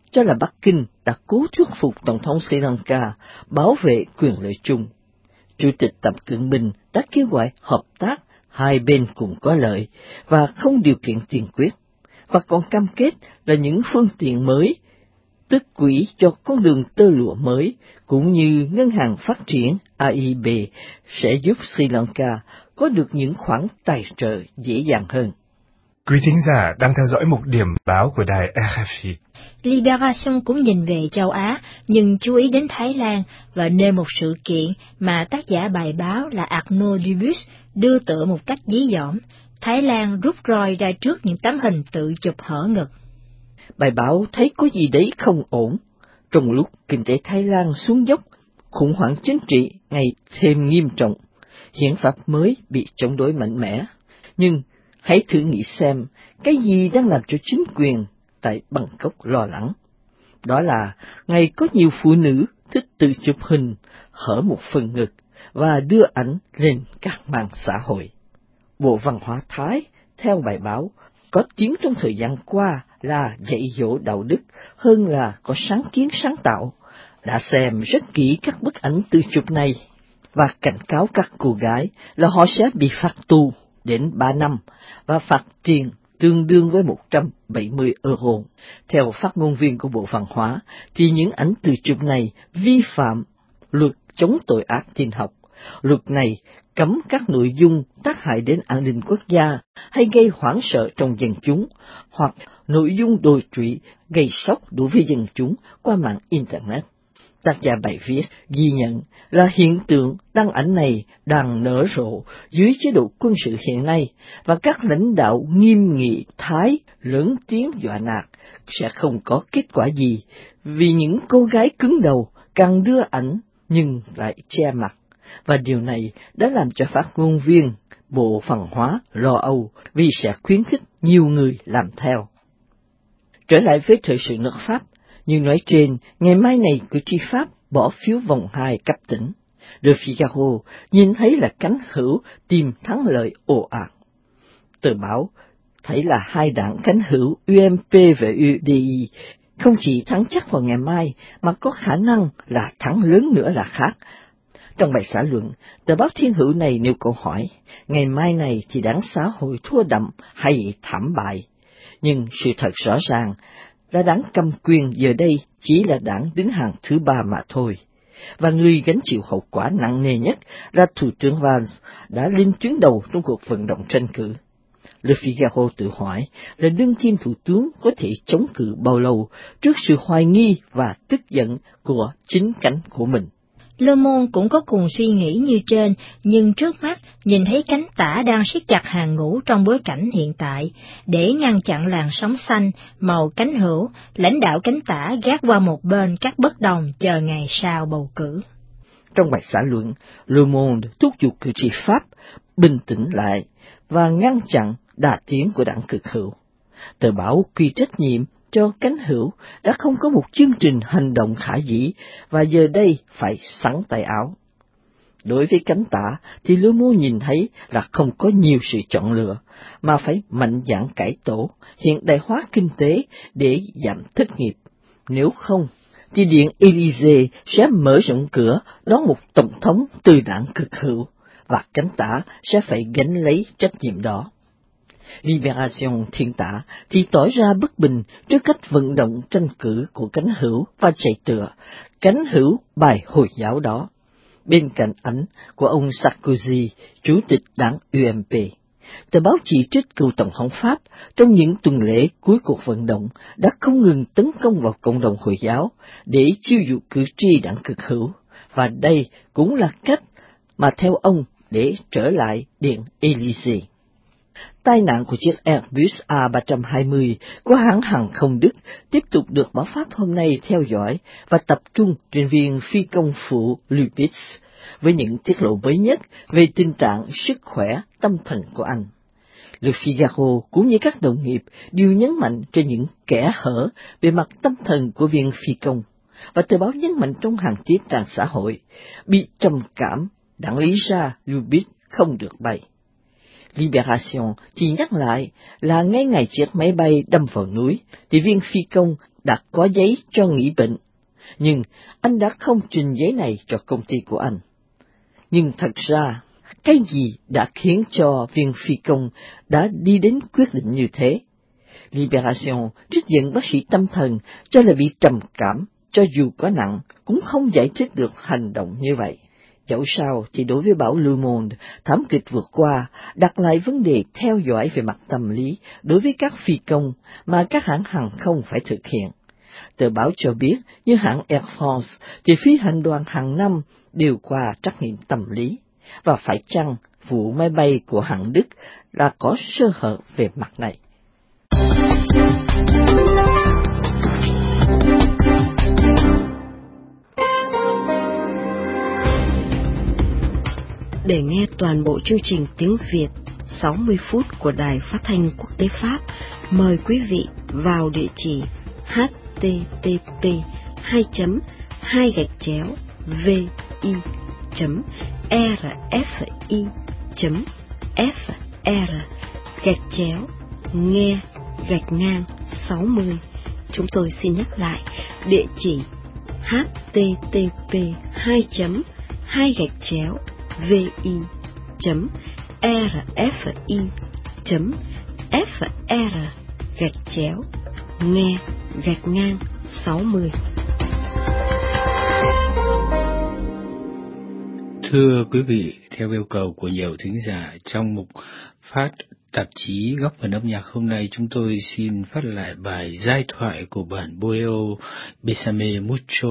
cho là Bắc Kinh đã cố thuyết phục Tổng thống Sri Lanka bảo vệ quyền lợi chung. Chủ tịch Tập Cận Bình đã kêu gọi hợp tác hai bên cùng có lợi và không điều kiện tiền quyết, và còn cam kết là những phương tiện mới, tức quỹ cho con đường tơ lụa mới, cũng như Ngân hàng Phát triển A I B sẽ giúp Sri Lanka có được những khoản tài trợ dễ dàng hơn. Quý thính giả đang theo dõi mục điểm báo của đài R F I. Libération cũng nhìn về châu Á, nhưng chú ý đến Thái Lan và nêu một sự kiện mà tác giả bài báo là Arnaud Dubus đưa tựa một cách dí dỏm: Thái Lan rút roi ra trước những tấm hình tự chụp hở ngực. Bài báo thấy có gì đấy không ổn. Trong lúc kinh tế Thái Lan xuống dốc, khủng hoảng chính trị ngày thêm nghiêm trọng, hiến pháp mới bị chống đối mạnh mẽ. Nhưng hãy thử nghĩ xem, cái gì đang làm cho chính quyền tại Bangkok lo lắng? Đó là ngày có nhiều phụ nữ thích tự chụp hình hở một phần ngực và đưa ảnh lên các mạng xã hội. Bộ Văn hóa Thái, theo bài báo, có tiếng trong thời gian qua là dạy dỗ đạo đức hơn là có sáng kiến sáng tạo, đã xem rất kỹ các bức ảnh tự chụp này và cảnh cáo các cô gái là họ sẽ bị phạt tù đến ba năm và phạt tiền tương đương với một trăm bảy mươi euro. Theo phát ngôn viên của Bộ Văn hóa, thì những ảnh tự chụp này vi phạm luật chống tội ác tin học. Luật này cấm các nội dung tác hại đến an ninh quốc gia hay gây hoảng sợ trong dân chúng, hoặc nội dung đồi trụy gây sốc đối với dân chúng qua mạng Internet. Tác giả bài viết ghi nhận là hiện tượng đăng ảnh này đang nở rộ dưới chế độ quân sự hiện nay, và các lãnh đạo nghiêm nghị Thái lớn tiếng dọa nạt sẽ không có kết quả gì, vì những cô gái cứng đầu càng đưa ảnh nhưng lại che mặt, và điều này đã làm cho phát ngôn viên Bộ Văn hóa lo âu vì sẽ khuyến khích nhiều người làm theo. Trở lại với thời sự nước Pháp, như nói trên, ngày mai này cử tri Pháp bỏ phiếu vòng hai cấp tỉnh. Le Figaro nhìn thấy là cánh hữu tìm thắng lợi ồ ạt. Tờ báo thấy là hai đảng cánh hữu U M P và U D I không chỉ thắng chắc vào ngày mai mà có khả năng là thắng lớn nữa là khác. Trong bài xã luận, tờ báo Thiên Hữu này nêu câu hỏi, ngày mai này thì đảng xã hội thua đậm hay thảm bại? Nhưng sự thật rõ ràng là đảng cầm quyền giờ đây chỉ là đảng đứng hàng thứ ba mà thôi, và người gánh chịu hậu quả nặng nề nhất là Thủ tướng Valls đã lên tuyến đầu trong cuộc vận động tranh cử. Le Figaro tự hỏi là đương kim thủ tướng có thể chống cự bao lâu trước sự hoài nghi và tức giận của chính cánh của mình. Le Monde cũng có cùng suy nghĩ như trên, nhưng trước mắt nhìn thấy cánh tả đang siết chặt hàng ngũ trong bối cảnh hiện tại. Để ngăn chặn làn sóng xanh, màu cánh hữu, lãnh đạo cánh tả gác qua một bên các bất đồng chờ ngày sau bầu cử. Trong bài xã luận, Le Monde thúc giục cử tri Pháp bình tĩnh lại và ngăn chặn đà tiến của đảng cực hữu. Tờ báo quy trách nhiệm cho cánh hữu đã không có một chương trình hành động khả dĩ và giờ đây phải sắn tay áo. Đối với cánh tả thì Le Monde nhìn thấy là không có nhiều sự chọn lựa, mà phải mạnh dạn cải tổ, hiện đại hóa kinh tế để giảm thất nghiệp. Nếu không, thì Điện Élysée sẽ mở rộng cửa đón một tổng thống từ đảng cực hữu, và cánh tả sẽ phải gánh lấy trách nhiệm đó. Libération Thiên Tả thì tỏ ra bất bình trước cách vận động tranh cử của cánh hữu và chạy tựa cánh hữu bài Hồi giáo đó, bên cạnh ảnh của ông Sarkozy, chủ tịch đảng U M P. Tờ báo chỉ trích cựu tổng thống Pháp trong những tuần lễ cuối cuộc vận động đã không ngừng tấn công vào cộng đồng Hồi giáo để chiêu dụ cử tri đảng cực hữu, và đây cũng là cách mà theo ông để trở lại Điện Élysée. Tai nạn của chiếc Airbus A ba hai không của hãng hàng không Đức tiếp tục được báo Pháp hôm nay theo dõi và tập trung trên viên phi công phụ Lubitz, với những tiết lộ mới nhất về tình trạng sức khỏe tâm thần của anh. Le Figaro cũng như các đồng nghiệp đều nhấn mạnh trên những kẽ hở về mặt tâm thần của viên phi công, và tờ báo nhấn mạnh trong hàng tiết trang xã hội, bị trầm cảm, đáng lý ra Lubitz không được bay. Libération thì nhắc lại là ngay ngày chiếc máy bay đâm vào núi, thì viên phi công đã có giấy cho nghỉ bệnh, nhưng anh đã không trình giấy này cho công ty của anh. Nhưng thật ra, cái gì đã khiến cho viên phi công đã đi đến quyết định như thế? Libération trích dẫn bác sĩ tâm thần cho là bị trầm cảm, cho dù có nặng, cũng không giải thích được hành động như vậy. Dẫu sao thì đối với báo Le Monde, thảm kịch vượt qua đặt lại vấn đề theo dõi về mặt tâm lý đối với các phi công mà các hãng hàng không phải thực hiện. Tờ báo cho biết như hãng Air France thì phi hành đoàn hàng năm đều qua trắc nghiệm tâm lý, và phải chăng vụ máy bay của hãng Đức là có sơ hở về mặt này. Để nghe toàn bộ chương trình tiếng Việt sáu mươi phút của Đài Phát thanh Quốc tế Pháp, mời quý vị vào địa chỉ h t t p hai chấm hai gạch chéo v i chấm r f i chấm f r gạch chéo nghe gạch ngang sáu mươi. Chúng tôi xin nhắc lại địa chỉ h t t p hai chấm hai gạch chéo vi chấm rfi chấm fr gạch chéo nghe gạch ngang sáu mươi. Thưa quý vị, theo yêu cầu của nhiều thính giả, trong mục phát tạp chí Góc Phần Âm Nhạc hôm nay, chúng tôi xin phát lại bài giai thoại của bản Bolero Bésame Mucho.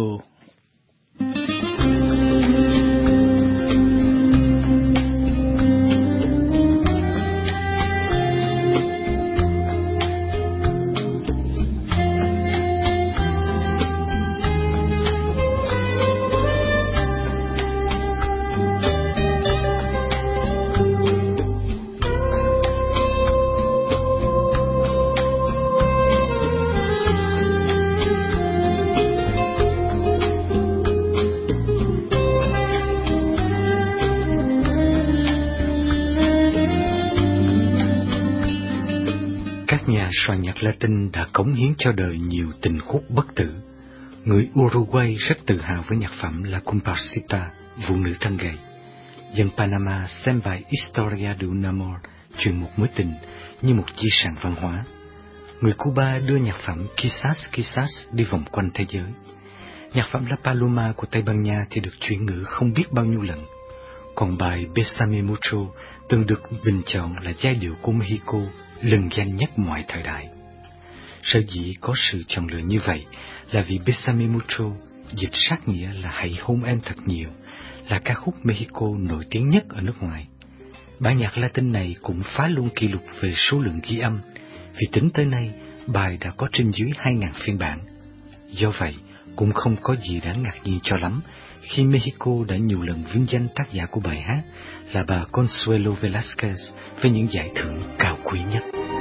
Soạn nhạc Latin đã cống hiến cho đời nhiều tình khúc bất tử. Người Uruguay rất tự hào với nhạc phẩm La Comparsita, Vũ nữ thân gầy. Dân Panama xem bài Historia de un Amor, chuyện một mối tình, như một di sản văn hóa. Người Cuba đưa nhạc phẩm Quizás Quizás đi vòng quanh thế giới. Nhạc phẩm La Paloma của Tây Ban Nha thì được chuyển ngữ không biết bao nhiêu lần. Còn bài Bésame Mucho từng được bình chọn là giai điệu của Mexico, lừng danh nhất mọi thời đại. Sở dĩ có sự chọn lựa như vậy là vì Bésame Mucho, dịch sát nghĩa là hãy hôn em thật nhiều, là ca khúc Mexico nổi tiếng nhất ở nước ngoài. Bản nhạc Latin này cũng phá luôn kỷ lục về số lượng ghi âm, vì tính tới nay bài đã có trên dưới hai nghìn phiên bản. Do vậy, cũng không có gì đáng ngạc nhiên cho lắm khi Mexico đã nhiều lần vinh danh tác giả của bài hát là bà Consuelo Velázquez với những giải thưởng cao quý nhất.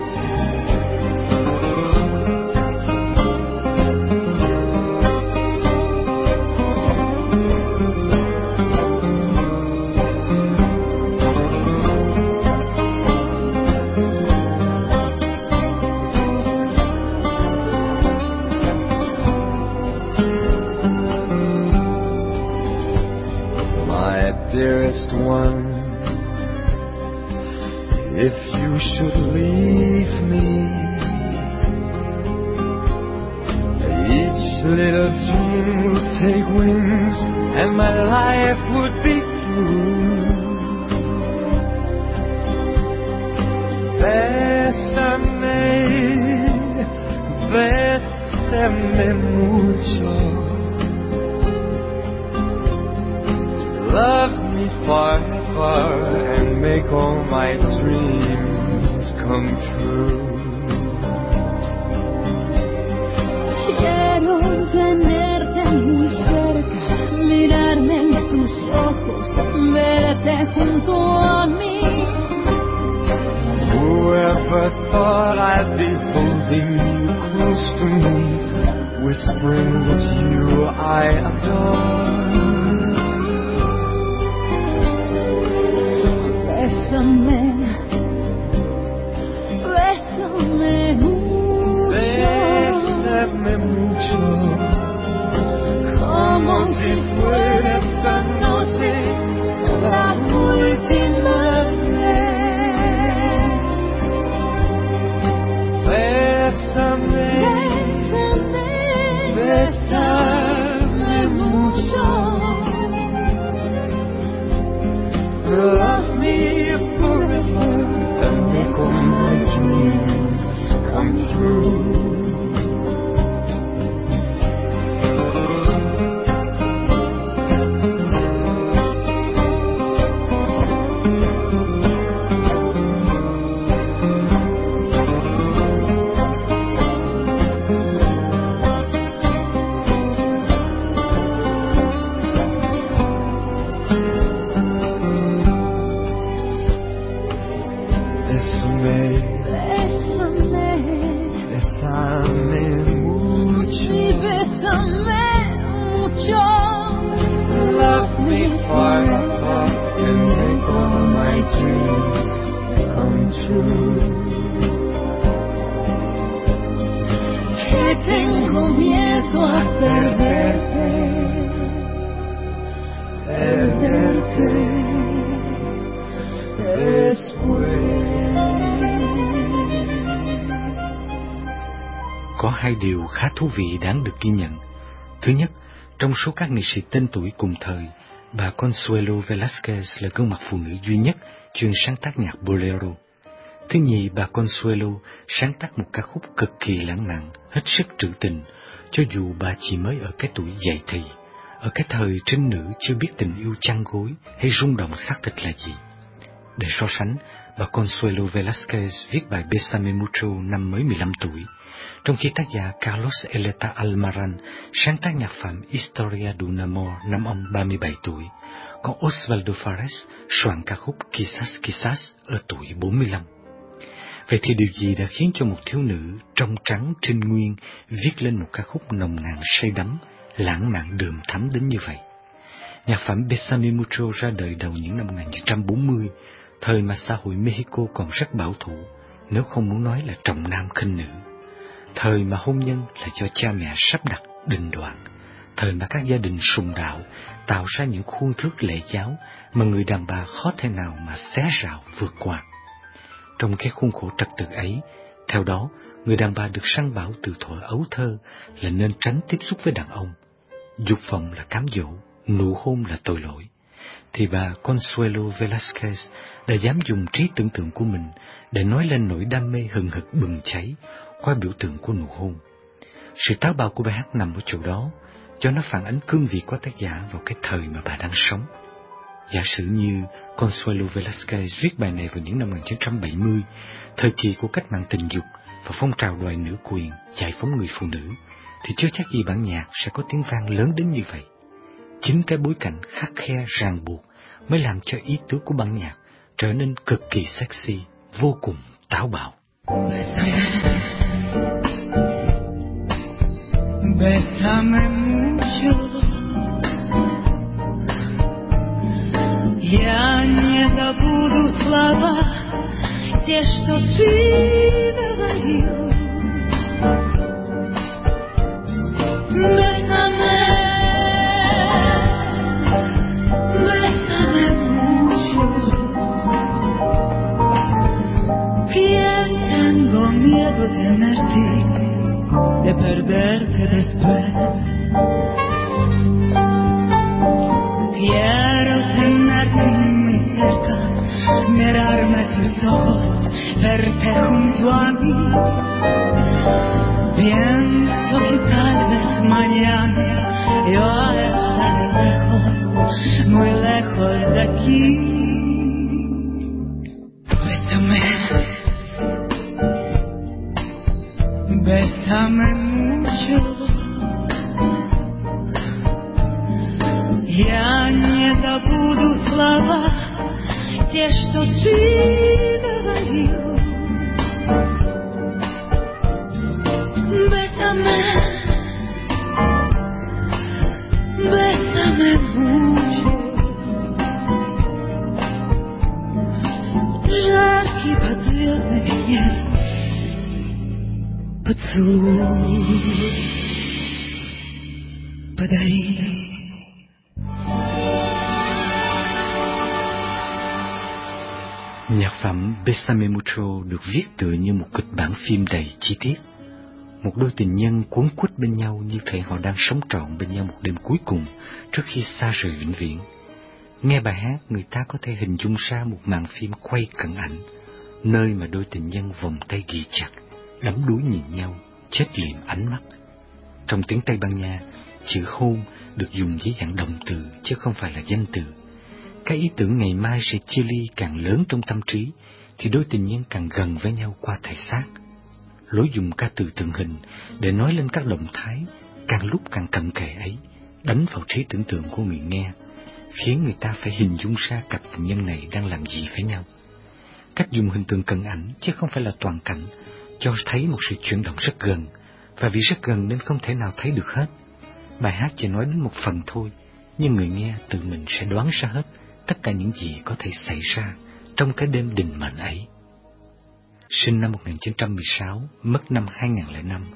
Dearest one, if you should leave me, each little dream would take wings and my life would be through. Bésame, bésame mucho. Love me forever and make all my dreams come true. Quiero tenerte muy cerca, mirarme en tus ojos, verte junto a mí. Whoever thought I'd be holding you close to me, whispering that you I adore. Bésame, bésame mucho. Bésame mucho. perderte después. Có hai điều khá thú vị đáng được ghi nhận. Thứ nhất, trong số các nghệ sĩ tên tuổi cùng thời, bà Consuelo Velasquez là gương mặt phụ nữ duy nhất chuyên sáng tác nhạc bolero. Thứ nhì, bà Consuelo sáng tác một ca khúc cực kỳ lãng mạn, hết sức trữ tình, cho dù bà chỉ mới ở cái tuổi dậy thì, ở cái thời trinh nữ chưa biết tình yêu chăn gối hay rung động xác thịt là gì. Để so sánh, bà Consuelo Velasquez viết bài Bésame Mucho năm mới mười lăm tuổi, trong khi tác giả Carlos Eleta Almaran sáng tác nhạc phẩm Historia de un Amor năm ông ba mươi bảy tuổi, còn Osvaldo Fares soạn ca khúc Quizás Quizás ở tuổi bốn mươi lăm. Vậy thì điều gì đã khiến cho một thiếu nữ trong trắng trinh nguyên viết lên một ca khúc nồng nàn say đắm, lãng mạn đượm thắm đến như vậy? Nhạc phẩm Bésame Mucho ra đời đầu những năm một nghìn chín trăm bốn mươi, thời mà xã hội Mexico còn rất bảo thủ, nếu không muốn nói là trọng nam khinh nữ. Thời mà hôn nhân là do cha mẹ sắp đặt, định đoạt. Thời mà các gia đình sùng đạo tạo ra những khuôn thước lễ giáo mà người đàn bà khó thể nào mà xé rào vượt qua. Trong cái khuôn khổ trật tự ấy, theo đó, người đàn bà được săn bảo từ thuở ấu thơ là nên tránh tiếp xúc với đàn ông. Dục vọng là cám dỗ, nụ hôn là tội lỗi. Thì bà Consuelo Velasquez đã dám dùng trí tưởng tượng của mình để nói lên nỗi đam mê hừng hực bừng cháy qua biểu tượng của nụ hôn. Sự táo bạo của bài hát nằm ở chỗ đó, cho nó phản ánh cương vị của tác giả vào cái thời mà bà đang sống. Giả sử như Consuelo Velasquez viết bài này vào những năm một nghìn chín trăm bảy mươi, thời kỳ của cách mạng tình dục và phong trào đòi nữ quyền, giải phóng người phụ nữ, thì chưa chắc gì bản nhạc sẽ có tiếng vang lớn đến như vậy. Chính cái bối cảnh khắt khe ràng buộc mới làm cho ý tứ của bản nhạc trở nên cực kỳ sexy, vô cùng táo bạo. Bésame mucho, я не забуду слова, те, что ты говорил. Bésame, bésame mucho, que tengo miedo de tenerte, de perderte después. Quiero tenerte muy cerca, mirarme a tus ojos, verte junto a mí. Pienso que tal vez mañana yo estaré lejos, muy lejos de aquí. Bésame, bésame mucho. Я не забуду слова, те, что ты говорил. Bésame, bésame mucho. Жаркий подводный ветер, поцелуй подари. Nhạc phẩm Bésame Mucho được viết tựa như một kịch bản phim đầy chi tiết. Một đôi tình nhân cuốn quýt bên nhau như thể họ đang sống trọn bên nhau một đêm cuối cùng trước khi xa rời vĩnh viễn. Nghe bài hát, người ta có thể hình dung ra một màn phim quay cận ảnh, nơi mà đôi tình nhân vòng tay ghì chặt, đắm đuối nhìn nhau, chết liệm ánh mắt. Trong tiếng Tây Ban Nha, chữ hôn được dùng dưới dạng động từ chứ không phải là danh từ. Cái ý tưởng ngày mai sẽ chia ly càng lớn trong tâm trí, thì đôi tình nhân càng gần với nhau qua thể xác. Lối dùng ca từ tượng hình để nói lên các động thái càng lúc càng cận kề ấy, đánh vào trí tưởng tượng của người nghe, khiến người ta phải hình dung ra cặp tình nhân này đang làm gì với nhau. Cách dùng hình tượng cận ảnh chứ không phải là toàn cảnh, cho thấy một sự chuyển động rất gần, và vì rất gần nên không thể nào thấy được hết. Bài hát chỉ nói đến một phần thôi, nhưng người nghe tự mình sẽ đoán ra hết tất cả những gì có thể xảy ra trong cái đêm định mệnh ấy. Sinh năm một nghìn chín trăm mười sáu, mất năm hai nghìn lẻ năm,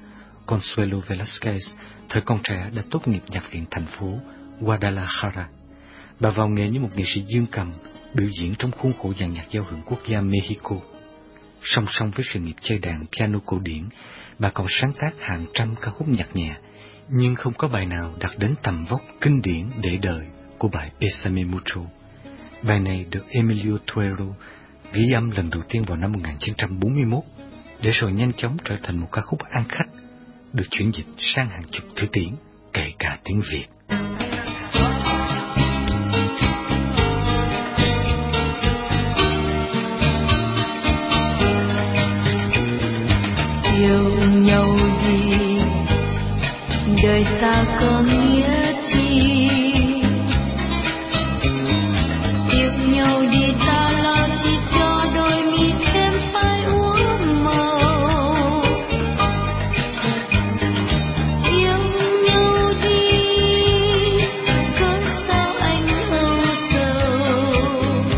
Consuelo Velasquez, thời còn trẻ đã tốt nghiệp nhạc viện thành phố Guadalajara. Bà vào nghề như một nghệ sĩ dương cầm, biểu diễn trong khuôn khổ dàn nhạc giao hưởng quốc gia Mexico. Song song với sự nghiệp chơi đàn piano cổ điển, bà còn sáng tác hàng trăm ca khúc nhạc nhẹ, nhưng không có bài nào đạt đến tầm vóc kinh điển để đời của bài Bésame Mucho. Bài này được Emilio Tuero ghi âm lần đầu tiên vào năm một nghìn chín trăm bốn mươi mốt, để rồi nhanh chóng trở thành một ca khúc ăn khách, được chuyển dịch sang hàng chục thứ tiếng, kể cả tiếng Việt. Yêu nhau đi, đời ta có nghĩa chi? Yêu nhau đi ta lo chỉ cho đôi mi thêm phai úa màu. Yêu nhau đi, cớ sao anh âu sầu?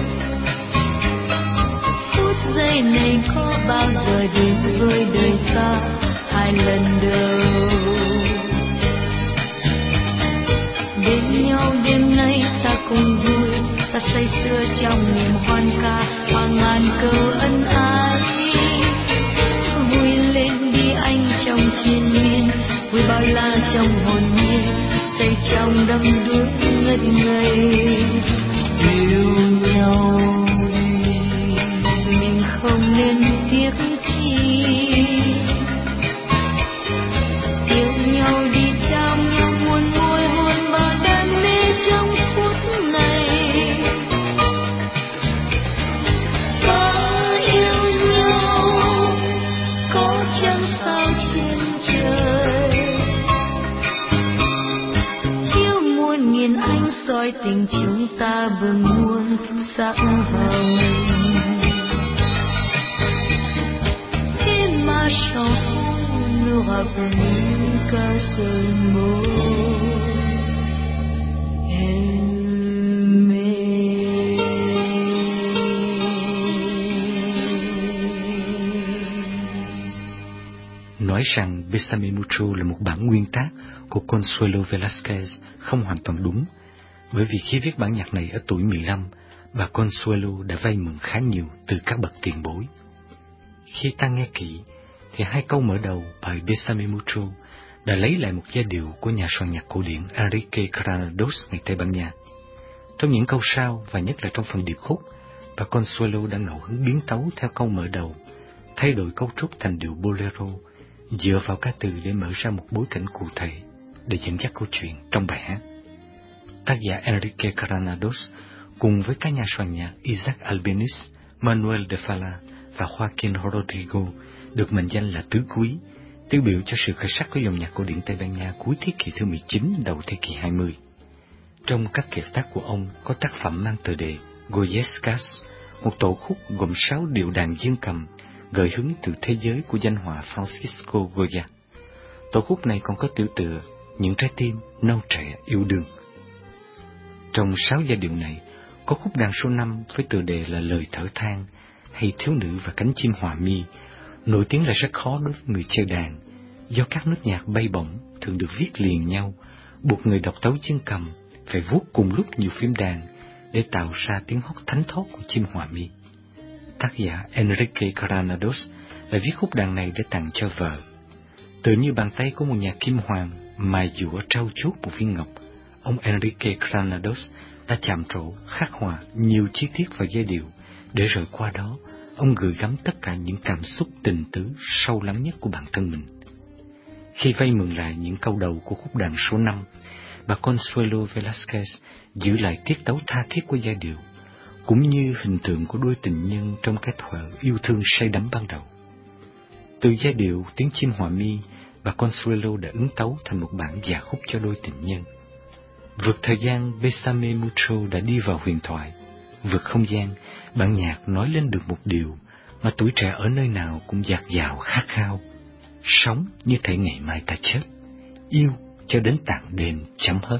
Phút giây này có bao giờ đến với đời ta hai lần đầu? Bên nhau đêm nay ta cùng vui, ta say sưa trong niềm hoan ca, hoa ngàn câu ân ái. Vui lên đi anh trong triền miên, vui bao la trong hồn nhiên, say trong đắm đuối ngất ngây. Yêu nhau đi, mình không nên tiếc chi. Yêu nhau đi, trao nhau muôn môi hôn bao đam mê trong phút này. Có yêu nhau, có trăng sao trên trời, chiếu muôn nghìn ánh soi tình chúng ta bừng muôn sắc hồng. Et ma chanson nous rappelle qu'un seul mot, aimer. Nói rằng Bésame Mucho là một bản nguyên tác của Consuelo Velázquez không hoàn toàn đúng, bởi vì khi viết bản nhạc này ở tuổi mười lăm, bà Consuelo đã vay mượn khá nhiều từ các bậc tiền bối. Khi ta nghe kỹ, thì hai câu mở đầu bài Bésame Mucho đã lấy lại một giai điệu của nhà soạn nhạc cổ điển Enrique Granados người Tây Ban Nha. Trong những câu sau, và nhất là trong phần điệp khúc, bà Consuelo đã ngẫu hứng biến tấu theo câu mở đầu, thay đổi cấu trúc thành điệu bolero, dựa vào ca từ để mở ra một bối cảnh cụ thể để dẫn dắt câu chuyện trong bài hát. Tác giả Enrique Granados cùng với các nhà soạn nhạc Isaac Albéniz, Manuel de Falla và Joaquín Rodrigo được mệnh danh là tứ quý, tiêu biểu cho sự khởi sắc của dòng nhạc cổ điển Tây Ban Nha cuối thế kỷ thứ mười chín, đầu thế kỷ hai mươi. Trong các kiệt tác của ông có tác phẩm mang tựa đề Goyescas, một tổ khúc gồm sáu điệu đàn dương cầm gợi hứng từ thế giới của danh họa Francisco Goya. Tổ khúc này còn có tiểu tựa Những trái tim non trẻ yêu đương. Trong sáu giai điệu này, có khúc đàn số năm với tựa đề là Lời thở than hay Thiếu nữ và cánh chim họa mi, nổi tiếng là rất khó đối với người chơi đàn, do các nốt nhạc bay bổng thường được viết liền nhau, buộc người độc tấu dương cầm phải vuốt cùng lúc nhiều phím đàn để tạo ra tiếng hót thánh thót của chim họa mi. Tác giả Enrique Granados đã viết khúc đàn này để tặng cho vợ. Tự như bàn tay của một nhà kim hoàng mài dũa trau chuốt một viên ngọc, ông Enrique Granados đã chạm trổ khắc họa nhiều chi tiết vào giai điệu, để rồi qua đó ông gửi gắm tất cả những cảm xúc tình tứ sâu lắng nhất của bản thân mình. Khi vay mượn lại những câu đầu của khúc đàn số năm, bà Consuelo Velázquez giữ lại tiết tấu tha thiết của giai điệu, cũng như hình tượng của đôi tình nhân trong cái thuở yêu thương say đắm ban đầu. Từ giai điệu tiếng chim họa mi, bà Consuelo đã ứng tấu thành một bản dạ khúc cho đôi tình nhân. Vượt thời gian, Bésame Mucho đã đi vào huyền thoại. Vượt không gian, bản nhạc nói lên được một điều mà tuổi trẻ ở nơi nào cũng dạt dào khát khao: sống như thể ngày mai ta chết, yêu cho đến tàn đêm chấm hết.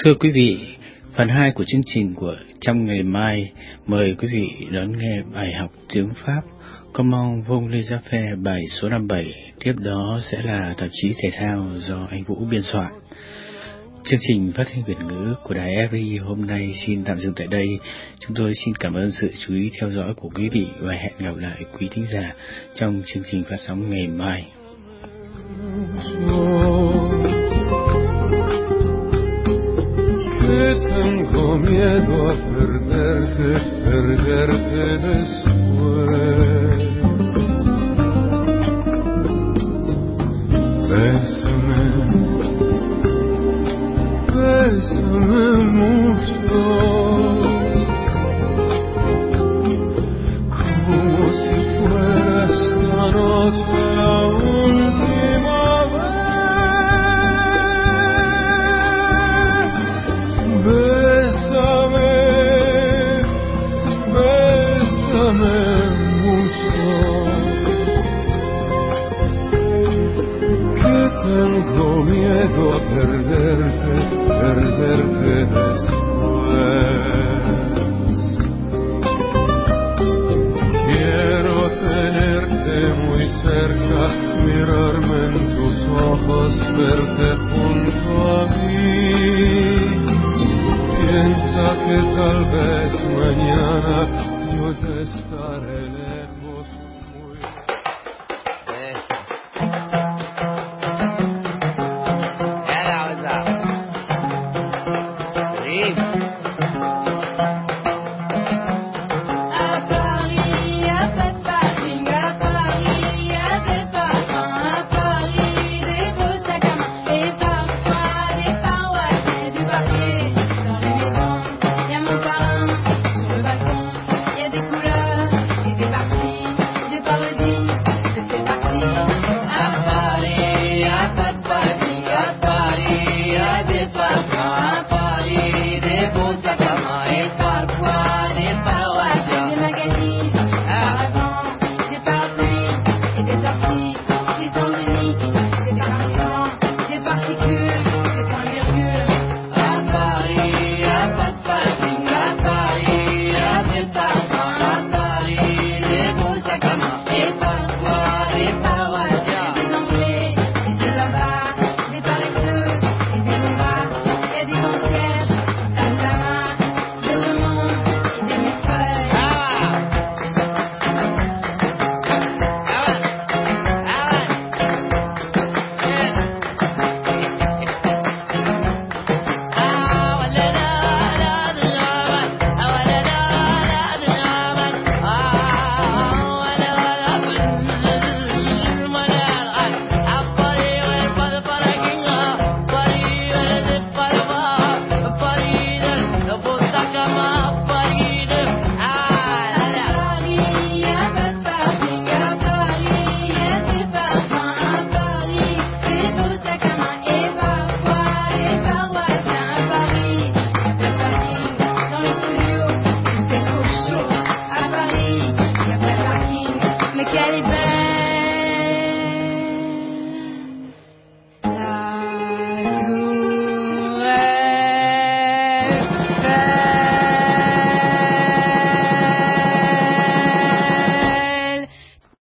Thưa quý vị, phần hai của chương trình của trong ngày mai, mời quý vị đón nghe bài học tiếng Pháp Comment vont les affaires bài số năm mươi bảy. Tiếp đó sẽ là tạp chí thể thao do anh Vũ biên soạn. Chương trình phát thanh Việt ngữ của đài ép i hôm nay xin tạm dừng tại đây. Chúng tôi xin cảm ơn sự chú ý theo dõi của quý vị và hẹn gặp lại quý thính giả trong chương trình phát sóng ngày mai. Que tengo miedo a perderte, perderte después. Bésame, bésame mucho, como si fuera esta noche la última vez. Bésame, bésame mucho, que tengo miedo a perderte, perderte después.